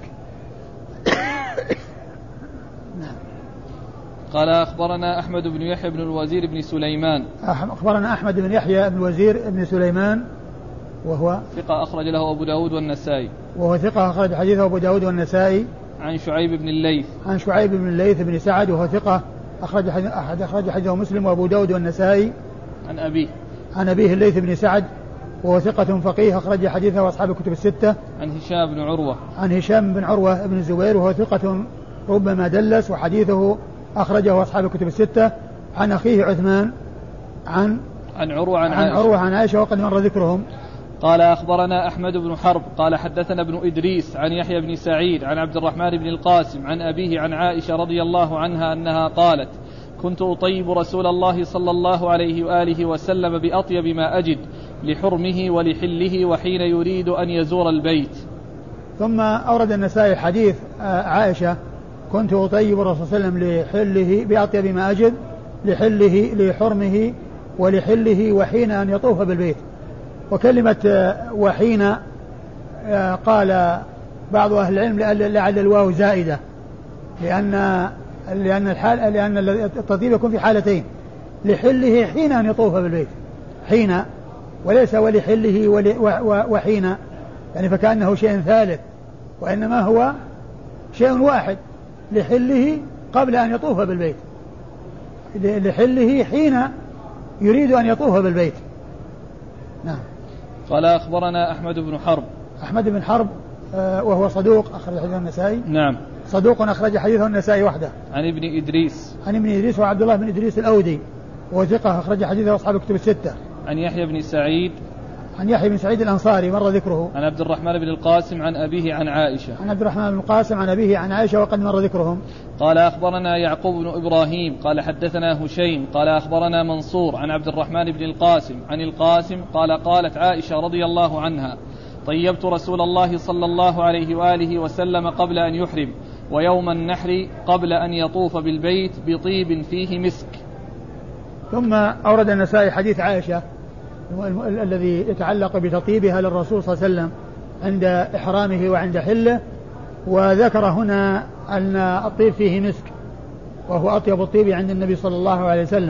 قال أخبرنا أحمد بن يحيى بن الوزير بن سليمان. أخبرنا أحمد بن يحيى بن الوزير بن سليمان وهو ثقة أخرج له أبو داود والنسائي. وهو ثقة أخرج حديثه أبو داود والنسائي. عن شعيب بن الليث. عن شعيب بن الليث بن سعد وهو ثقة أخرج حديثه مسلم وأبو داود والنسائي. عن أبيه الليث بن سعد وهو ثقة فقيه أخرج حديثه وأصحاب الكتب الستة. عن هشام بن عروة. عن هشام بن عروة بن الزبير وهو ثقة ربما دلس وحديثه أخرجه أصحاب الكتب الستة. عن أخيه عثمان عن عروة عن عائشة وقد مر ذكرهم. قال أخبرنا أحمد بن حرب قال حدثنا ابن إدريس عن يحيى بن سعيد عن عبد الرحمن بن القاسم عن أبيه عن عائشة رضي الله عنها أنها قالت كنت أطيب رسول الله صلى الله عليه وآله وسلم بأطيب ما أجد لحرمه ولحله وحين يريد أن يزور البيت. ثم أورد النسائي حديث عائشة كنت أطيب الرسول صلى الله عليه وسلم لحله بأطيب ما أجد لحله لحرمه ولحله وحين أن يطوف بالبيت. وكلمة وحين قال بعض أهل العلم لعل الواو زائدة لأن التطيب يكون في حالتين، لحله حين أن يطوف بالبيت حين، وليس ولحله وحين يعني فكأنه شيء ثالث، وإنما هو شيء واحد لحله قبل أن يطوف بالبيت، لحله حين يريد أن يطوف بالبيت. نعم. قال أخبرنا أحمد بن حرب. أحمد بن حرب وهو صدوق أخرج حديثه النسائي. نعم. صدوق أخرج حديثه النسائي وحده. عن ابن إدريس. عن ابن إدريس وعبد الله بن إدريس الأودي وهو ثقة أخرج حديثه أصحاب الكتب الستة. عن يحيى بن سعيد. عن يحيى بن سعيد الأنصاري مر ذكره. عن عبد الرحمن بن القاسم عن أبيه عن عائشة. عن عبد الرحمن بن القاسم عن أبيه عن عائشة وقد مر ذكرهم. قال أخبرنا يعقوب بن إبراهيم قال حدثنا هشيم قال أخبرنا منصور عن عبد الرحمن بن القاسم عن القاسم قال قالت عائشة رضي الله عنها طيبت رسول الله صلى الله عليه وآله وسلم قبل أن يحرم ويوم النحر قبل أن يطوف بالبيت بطيب فيه مسك. ثم أورد النسائي حديث عائشة الذي يتعلق بتطيبها للرسول صلى الله عليه وسلم عند إحرامه وعند حله، وذكر هنا أن الطيب فيه مسك وهو أطيب الطيب عند النبي صلى الله عليه وسلم.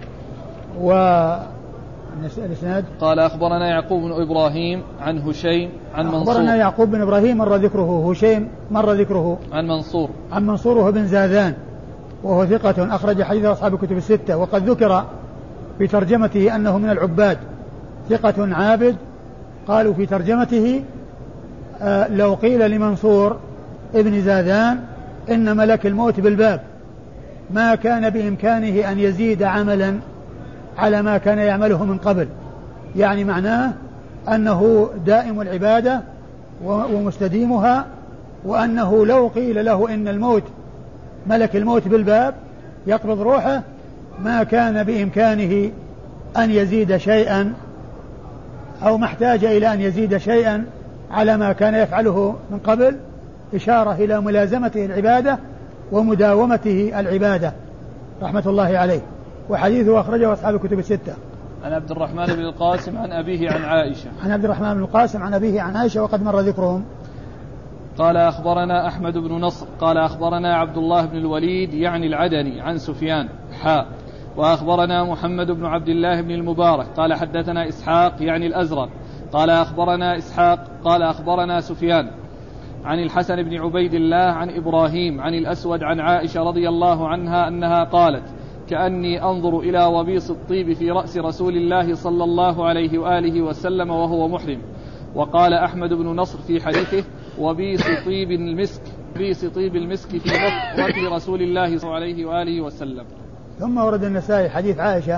والإسناد قال أخبرنا يعقوب بن إبراهيم عن هشيم عن منصور. أخبرنا يعقوب بن إبراهيم مر ذكره، هشيم مر ذكره. عن منصور وهو بن زاذان وهو ثقة أخرج حديث أصحاب الكتب الستة، وقد ذكر في ترجمته أنه من العباد ثقة عابد. قالوا في ترجمته لو قيل لمنصور ابن زاذان إن ملك الموت بالباب ما كان بإمكانه أن يزيد عملا على ما كان يعمله من قبل، يعني معناه أنه دائم العبادة ومستديمها وأنه لو قيل له إن الموت ملك الموت بالباب يقبض روحه ما كان بإمكانه أن يزيد شيئا أو محتاج إلى أن يزيد شيئا على ما كان يفعله من قبل، إشارة إلى ملازمته العبادة ومداومته العبادة رحمة الله عليه. وحديثه أخرجه أصحاب الكتب الستة. عن عبد الرحمن بن القاسم عن أبيه عن عائشة. عن عبد الرحمن بن القاسم عن أبيه عن عائشة وقد مر ذكرهم. قال أخبرنا أحمد بن نصر قال أخبرنا عبد الله بن الوليد يعني العدني عن سفيان وأخبرنا محمد بن عبد الله بن المبارك قال حدثنا إسحاق يعني الأزرق قال أخبرنا إسحاق قال أخبرنا سفيان عن الحسن بن عبيد الله عن إبراهيم عن الأسود عن عائشة رضي الله عنها أنها قالت كأني أنظر إلى وبيص الطيب في رأس رسول الله صلى الله عليه وآله وسلم وهو محرم. وقال أحمد بن نصر في حديثه وبيص طيب المسك في بطن رسول الله صلى الله عليه وآله وسلم. ثم ورد النسائي حديث عائشة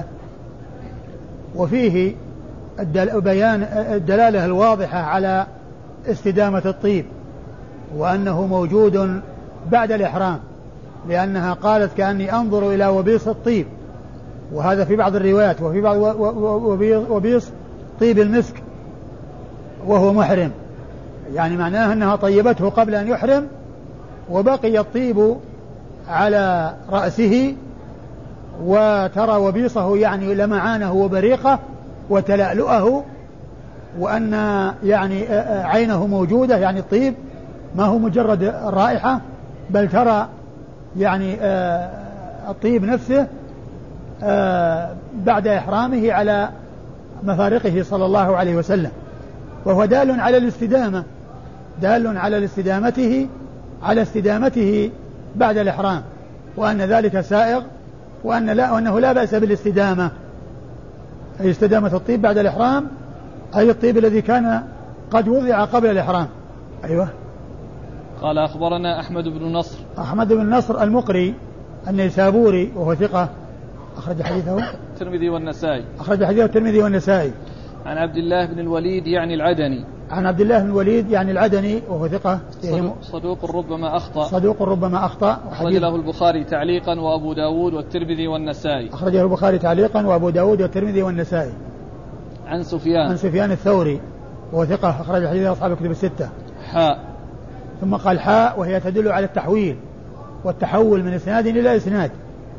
وفيه بيان الدلالة الواضحة على استدامة الطيب وأنه موجود بعد الإحرام، لأنها قالت كأني أنظر إلى وبيص الطيب، وهذا في بعض الروايات، وفي بعض وبيص طيب المسك وهو محرم، يعني معناه أنها طيبته قبل أن يحرم وبقي الطيب على رأسه، وترى وبيصه يعني لمعانه وبريقه وتلألؤه، وأن يعني عينه موجودة، يعني الطيب ما هو مجرد الرائحة بل ترى يعني الطيب نفسه بعد إحرامه على مفارقه صلى الله عليه وسلم، وهو دال على الاستدامة، دال على استدامته بعد الإحرام، وأن ذلك سائغ، وأنه لا بأس بالاستدامة، أي استدامة الطيب بعد الإحرام، أي الطيب الذي كان قد وضع قبل الإحرام. أيوة. قال أخبرنا أحمد بن نصر المقري النيسابوري وهو ثقة أخرج حديثه الترمذي والنسائي. أخرج حديثه الترمذي والنسائي. عن عبد الله بن الوليد يعني العدني. عن عبد الله بن الوليد يعني العدني وهو ثقة صدوق ربما أخطأ. أخرج له البخاري تعليقا وأبو داود والترمذي والنسائي. أخرجه البخاري تعليقا وأبو داود والترمذي والنسائي. عن سفيان الثوري وهو ثقة أخرج حديث أصحاب الكتب الستة. ثم قال وهي تدل على التحويل والتحول من إسناد إلى إسناد.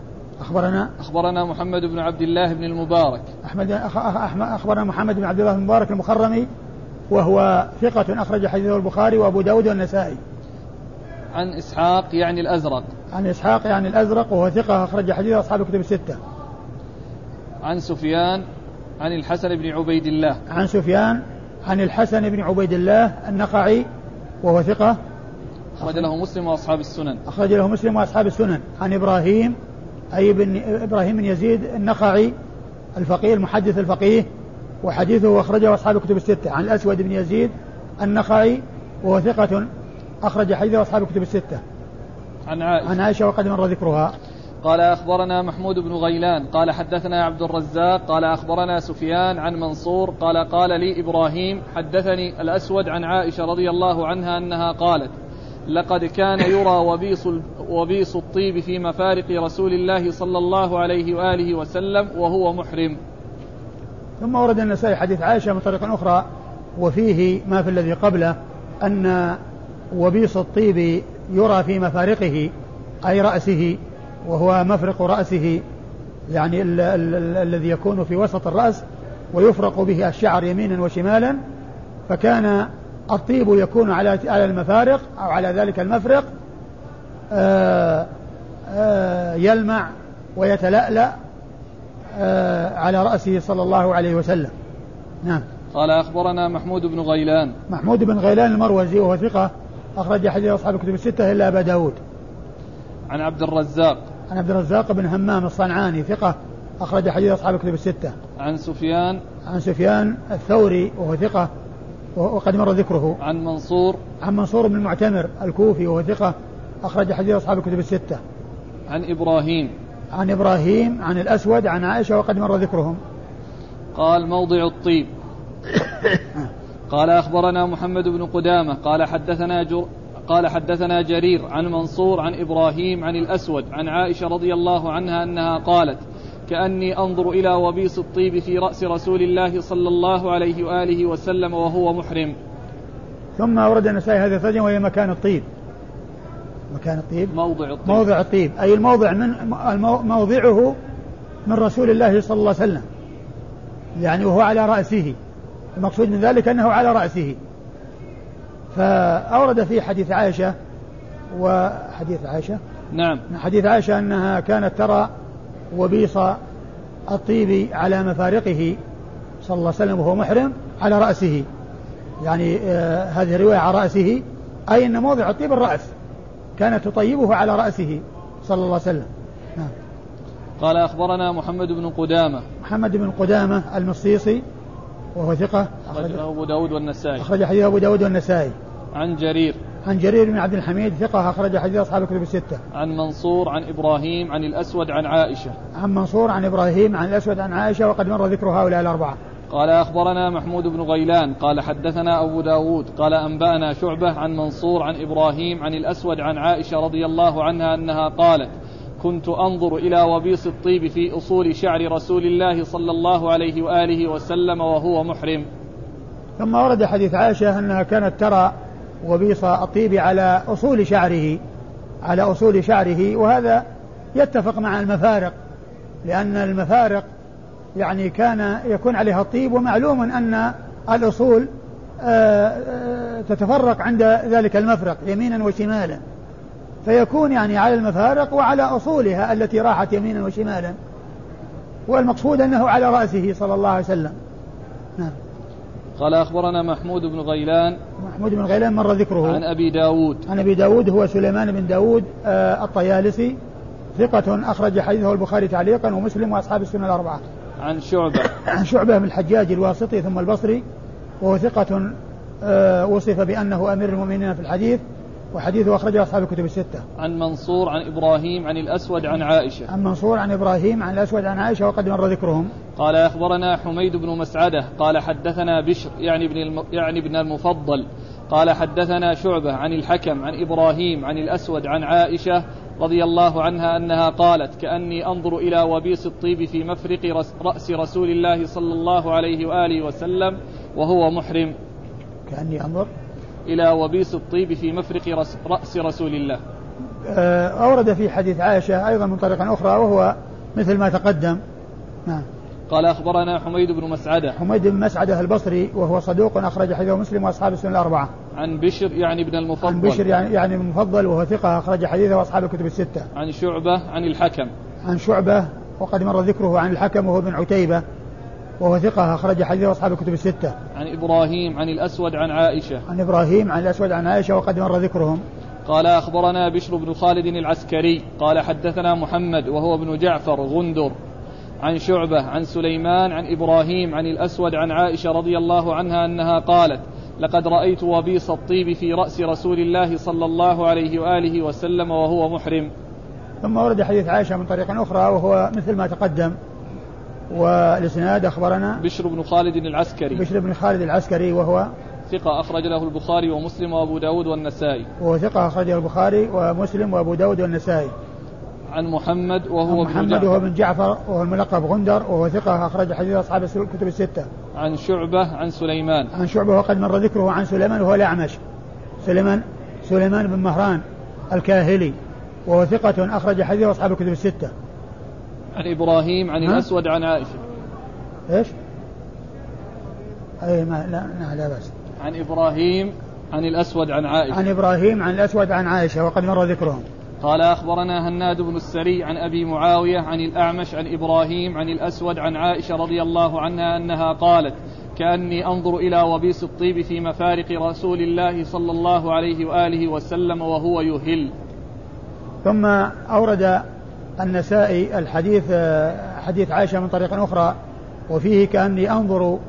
أخبرنا محمد بن عبد الله بن المبارك. أخبرنا محمد بن عبد الله بن المبارك المخرمي وهو ثقة أخرج حديثه البخاري وأبو داود والنسائي. عن إسحاق يعني الأزرق وهو ثقة أخرج حديثه أصحاب الكتب الستة. عن سفيان عن الحسن بن عبيد الله. عن الحسن بن عبيد الله النخعي وهو ثقة أخرج له مسلم وأصحاب السنن. عن إبراهيم إبراهيم بن يزيد النخعي الفقيه المحدث الفقيه وحديثه أخرجه أصحاب الكتب الستة. عن الأسود بن يزيد النخعي وهو ثقة أخرج حديثه أصحاب الكتب الستة. عن عائشة وقد مر ذكرها. قال أخبرنا محمود بن غيلان قال حدثنا عبد الرزاق قال أخبرنا سفيان عن منصور قال لي إبراهيم حدثني الأسود عن عائشة رضي الله عنها أنها قالت لقد كان يرى وبيص الطيب في مفارق رسول الله صلى الله عليه وآله وسلم وهو محرم. ثم ورد النسائي حديث عائشة من طريق أخرى وفيه ما في الذي قبله، أن وبيص الطيب يرى في مفارقه أي رأسه، وهو مفرق رأسه يعني الذي يكون في وسط الرأس ويفرق به الشعر يمينا وشمالا، فكان الطيب يكون على المفارق أو على ذلك المفرق يلمع ويتلألأ على رأسه صلى الله عليه وسلم. نعم. قال أخبرنا محمود بن غيلان المروزي وهو ثقة أخرج حديث أصحاب الكتب الستة إلا أبا داود. عن عبد الرزاق بن همام الصنعاني ثقة أخرج حديث أصحاب الكتب الستة. عن سفيان الثوري وهو ثقة وقد مر ذكره. عن منصور بن المعتمر الكوفي وهو ثقة أخرج حديث أصحاب الكتب الستة. عن إبراهيم عن الأسود عن عائشة وقد مر ذكرهم. قال موضع الطيب. قال أخبرنا محمد بن قدامة قال قال حدثنا جرير عن منصور عن إبراهيم عن الأسود عن عائشة رضي الله عنها أنها قالت كأني أنظر إلى وبيص الطيب في رأس رسول الله صلى الله عليه وآله وسلم وهو محرم. ثم أورد النسائي هذا الترجمة وهي مكان الطيب. مكان الطيب موضع الطيب أي الموضع موضعه من رسول الله صلى الله عليه وسلم، يعني وهو على رأسه، المقصود من ذلك أنه على رأسه. فأورد في حديث عائشة نعم حديث عائشة أنها كانت ترى وبيص الطيب على مفارقه صلى الله عليه وسلم وهو محرم على رأسه، يعني هذه الرواية على رأسه أي أن موضع الطيب الرأس، كانت تطيبه على رأسه صلى الله عليه وسلم. نعم. قال أخبرنا محمد بن قدامة المصيصي وهو ثقة أخرجه أبو داود والنسائي. أخرج حديث أبو داود والنسائي. عن جرير بن عبد الحميد ثقة أخرج حديث أصحاب الكتب الستة. عن منصور عن إبراهيم عن الأسود عن عائشة. عن منصور عن إبراهيم عن الأسود عن عائشة وقد مر ذكر هؤلاء الأربعة. قال أخبرنا محمود بن غيلان قال حدثنا أبو داود قال أنبأنا شعبة عن منصور عن إبراهيم عن الأسود عن عائشة رضي الله عنها أنها قالت كنت أنظر إلى وبيص الطيب في أصول شعر رسول الله صلى الله عليه وآله وسلم وهو محرم. ثم ورد حديث عائشة أنها كانت ترى وبيص الطيب على أصول شعره، وهذا يتفق مع المفارق، لأن المفارق يعني كان يكون عليها الطيب، ومعلوم أن الأصول تتفرق عند ذلك المفرق يمينا وشمالا، فيكون يعني على المفارق وعلى أصولها التي راحت يمينا وشمالا، والمقصود أنه على رأسه صلى الله عليه وسلم. نعم. قال أخبرنا محمود بن غيلان مر ذكره. عن أبي داود هو سليمان بن داود الطيالسي ثقة أخرج حديثه البخاري تعليقا ومسلم وأصحاب السنة الأربعة. عن شعبة بن الحجاج الواسطي ثم البصري، وهو ثقة وصف بأنه أمير المؤمنين في الحديث، وحديثه أخرجه أصحاب الكتب الستة. عن منصور عن إبراهيم عن الأسود عن عائشة. عن منصور عن إبراهيم عن الأسود عن عائشة وقد مر ذكرهم. قال أخبرنا حميد بن مسعدة قال حدثنا بشر يعني ابن المفضل قال حدثنا شعبة عن الحكم عن إبراهيم عن الأسود عن عائشة رضي الله عنها أنها قالت كأني أنظر إلى وبيص الطيب في مفرق رأس رسول الله صلى الله عليه وآله وسلم وهو محرم. كأني أنظر إلى وبيص الطيب في مفرق رأس رسول الله. أورد في حديث عائشة أيضا من طريقة أخرى وهو مثل ما تقدم. نعم. قال أخبرنا حميد بن مسعدة البصري وهو صدوق أخرج حديثه مسلم وأصحاب السنة الأربعة. عن بشر يعني ابن المفضل. عن بشر يعني ابن المفضل وهو ثقة أخرج حديثه وأصحاب الكتب الستة. عن شعبة عن الحكم. عن شعبة وقد مر ذكره عن الحكم وهو بن عتيبة وهو ثقة أخرج حديثه أصحاب الكتب الستة. عن إبراهيم عن الأسود عن عائشة. عن إبراهيم عن الأسود عن عائشة وقد مر ذكرهم. قال أخبرنا بشر بن خالد العسكري قال حدثنا محمد وهو ابن جعفر غندر عن شعبة عن سليمان عن إبراهيم عن الأسود عن عائشة رضي الله عنها أنها قالت لقد رأيت وبيص الطيب في رأس رسول الله صلى الله عليه وآله وسلم وهو محرم. ثم ورد حديث عائشة من طريق أخرى وهو مثل ما تقدم، والإسناد أخبرنا بشر بن خالد العسكري وهو ثقة أخرج له البخاري ومسلم وأبو داود والنسائي. وهو ثقة أخرج له البخاري ومسلم وأبو داود والنسائي. عن محمد وهو بن جعفر وهو الملقب غندر وهو ثقة أخرج حديث أصحاب الكتب الستة. عن شعبة عن سليمان وقد مر ذكره عن سليمان وهو الأعمش سليمان بن مهران الكاهلي وهو ثقة أخرج حديث أصحاب الكتب الستة. عن إبراهيم عن الأسود عن عائشة. إيش؟ أي لا بأس. عن إبراهيم عن الأسود عن عائشة وقد مر ذكرهم. قال أخبرنا هناد بن السري عن أبي معاوية عن الأعمش عن إبراهيم عن الأسود عن عائشة رضي الله عنها أنها قالت كأني أنظر إلى وبيص الطيب في مفارق رسول الله صلى الله عليه وآله وسلم وهو يهل. ثم أورد النسائي الحديث حديث عائشة من طريق أخرى وفيه كأني أنظر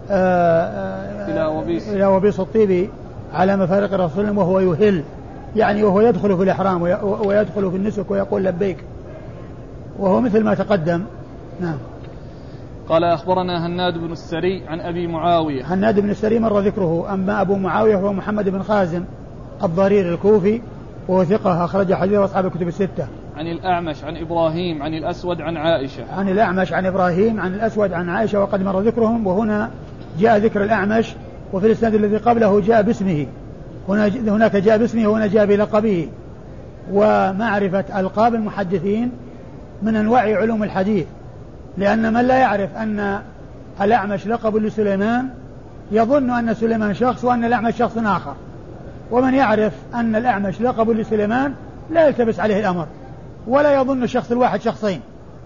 إلى وبيص الطيب على مفارق رسول وهو يهل، يعني وهو يدخل في الإحرام ويدخل في النسك ويقول لبيك، وهو مثل ما تقدم. نعم. قال أخبرنا هناد بن السري عن أبي معاوية. هناد بن السري مر ذكره. أما أبو معاوية هو محمد بن خازم الضرير الكوفي وهو ثقة أخرج حديث أصحاب الكتب الستة. عن الأعمش عن إبراهيم عن الأسود عن عائشة. عن الأعمش عن إبراهيم عن الأسود عن عائشة وقد مر ذكرهم، وهنا جاء ذكر الأعمش، وفي الإسناد الذي قبله جاء باسمه، هناك جاء باسمه وهنا جاء بلقبه. ومعرفة ألقاب المحدثين من أنواع علوم الحديث، لأن من لا يعرف أن الأعمش لقب لسليمان يظن أن سليمان شخص وأن الأعمش شخص آخر، ومن يعرف أن الأعمش لقب لسليمان لا يلتبس عليه الأمر ولا يظن الشخص الواحد شخصين.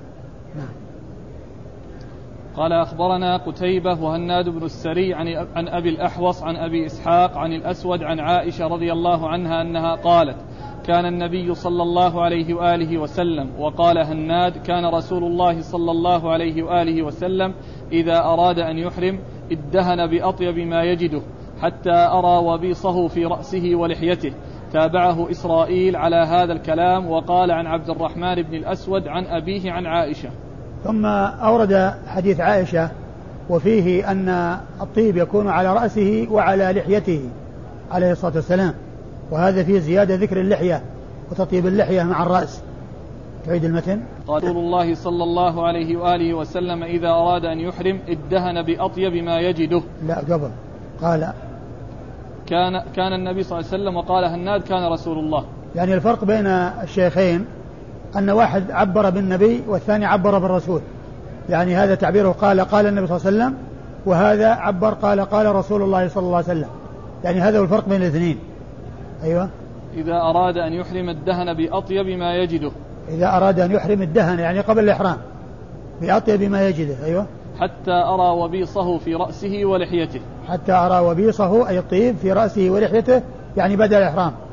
قال أخبرنا قتيبة وهناد بن السري عن أبي الأحوص عن أبي إسحاق عن الأسود عن عائشة رضي الله عنها أنها قالت: كان النبي صلى الله عليه وآله وسلم. وقال هناد: كان رسول الله صلى الله عليه وآله وسلم إذا أراد أن يحرم ادهن بأطيب ما يجده حتى أرى وبيصه في رأسه ولحيته. تابعه إسرائيل على هذا الكلام، وقال عن عبد الرحمن بن الأسود عن أبيه عن عائشة. ثم أورد حديث عائشة وفيه أن الطيب يكون على رأسه وعلى لحيته عليه الصلاة والسلام، وهذا فيه زيادة ذكر اللحية وتطيب اللحية مع الرأس. تعيد المتن. قال رسول الله صلى الله عليه وآله وسلم إذا أراد أن يحرم ادهن بأطيب ما يجده. لا قبل قال كان النبي صلى الله عليه وسلم، وقال هناد كان رسول الله. يعني الفرق بين الشيخين أن واحد عبر بالنبي والثاني عبر بالرسول، يعني هذا تعبيره قال النبي صلى الله عليه وسلم، وهذا عبر قال رسول الله صلى الله عليه وسلم، يعني هذا هو الفرق بين الاثنين. أيوة. إذا أراد أن يحرم الدهن بأطيب ما يجده. إذا أراد أن يحرم الدهن يعني قبل الإحرام بأطيب ما يجده. أيوة. حتى أرى وبيصه في رأسه ولحيته. حتى أرى وبيصه أي الطيب في رأسه ولحيته، يعني بدأ الإحرام.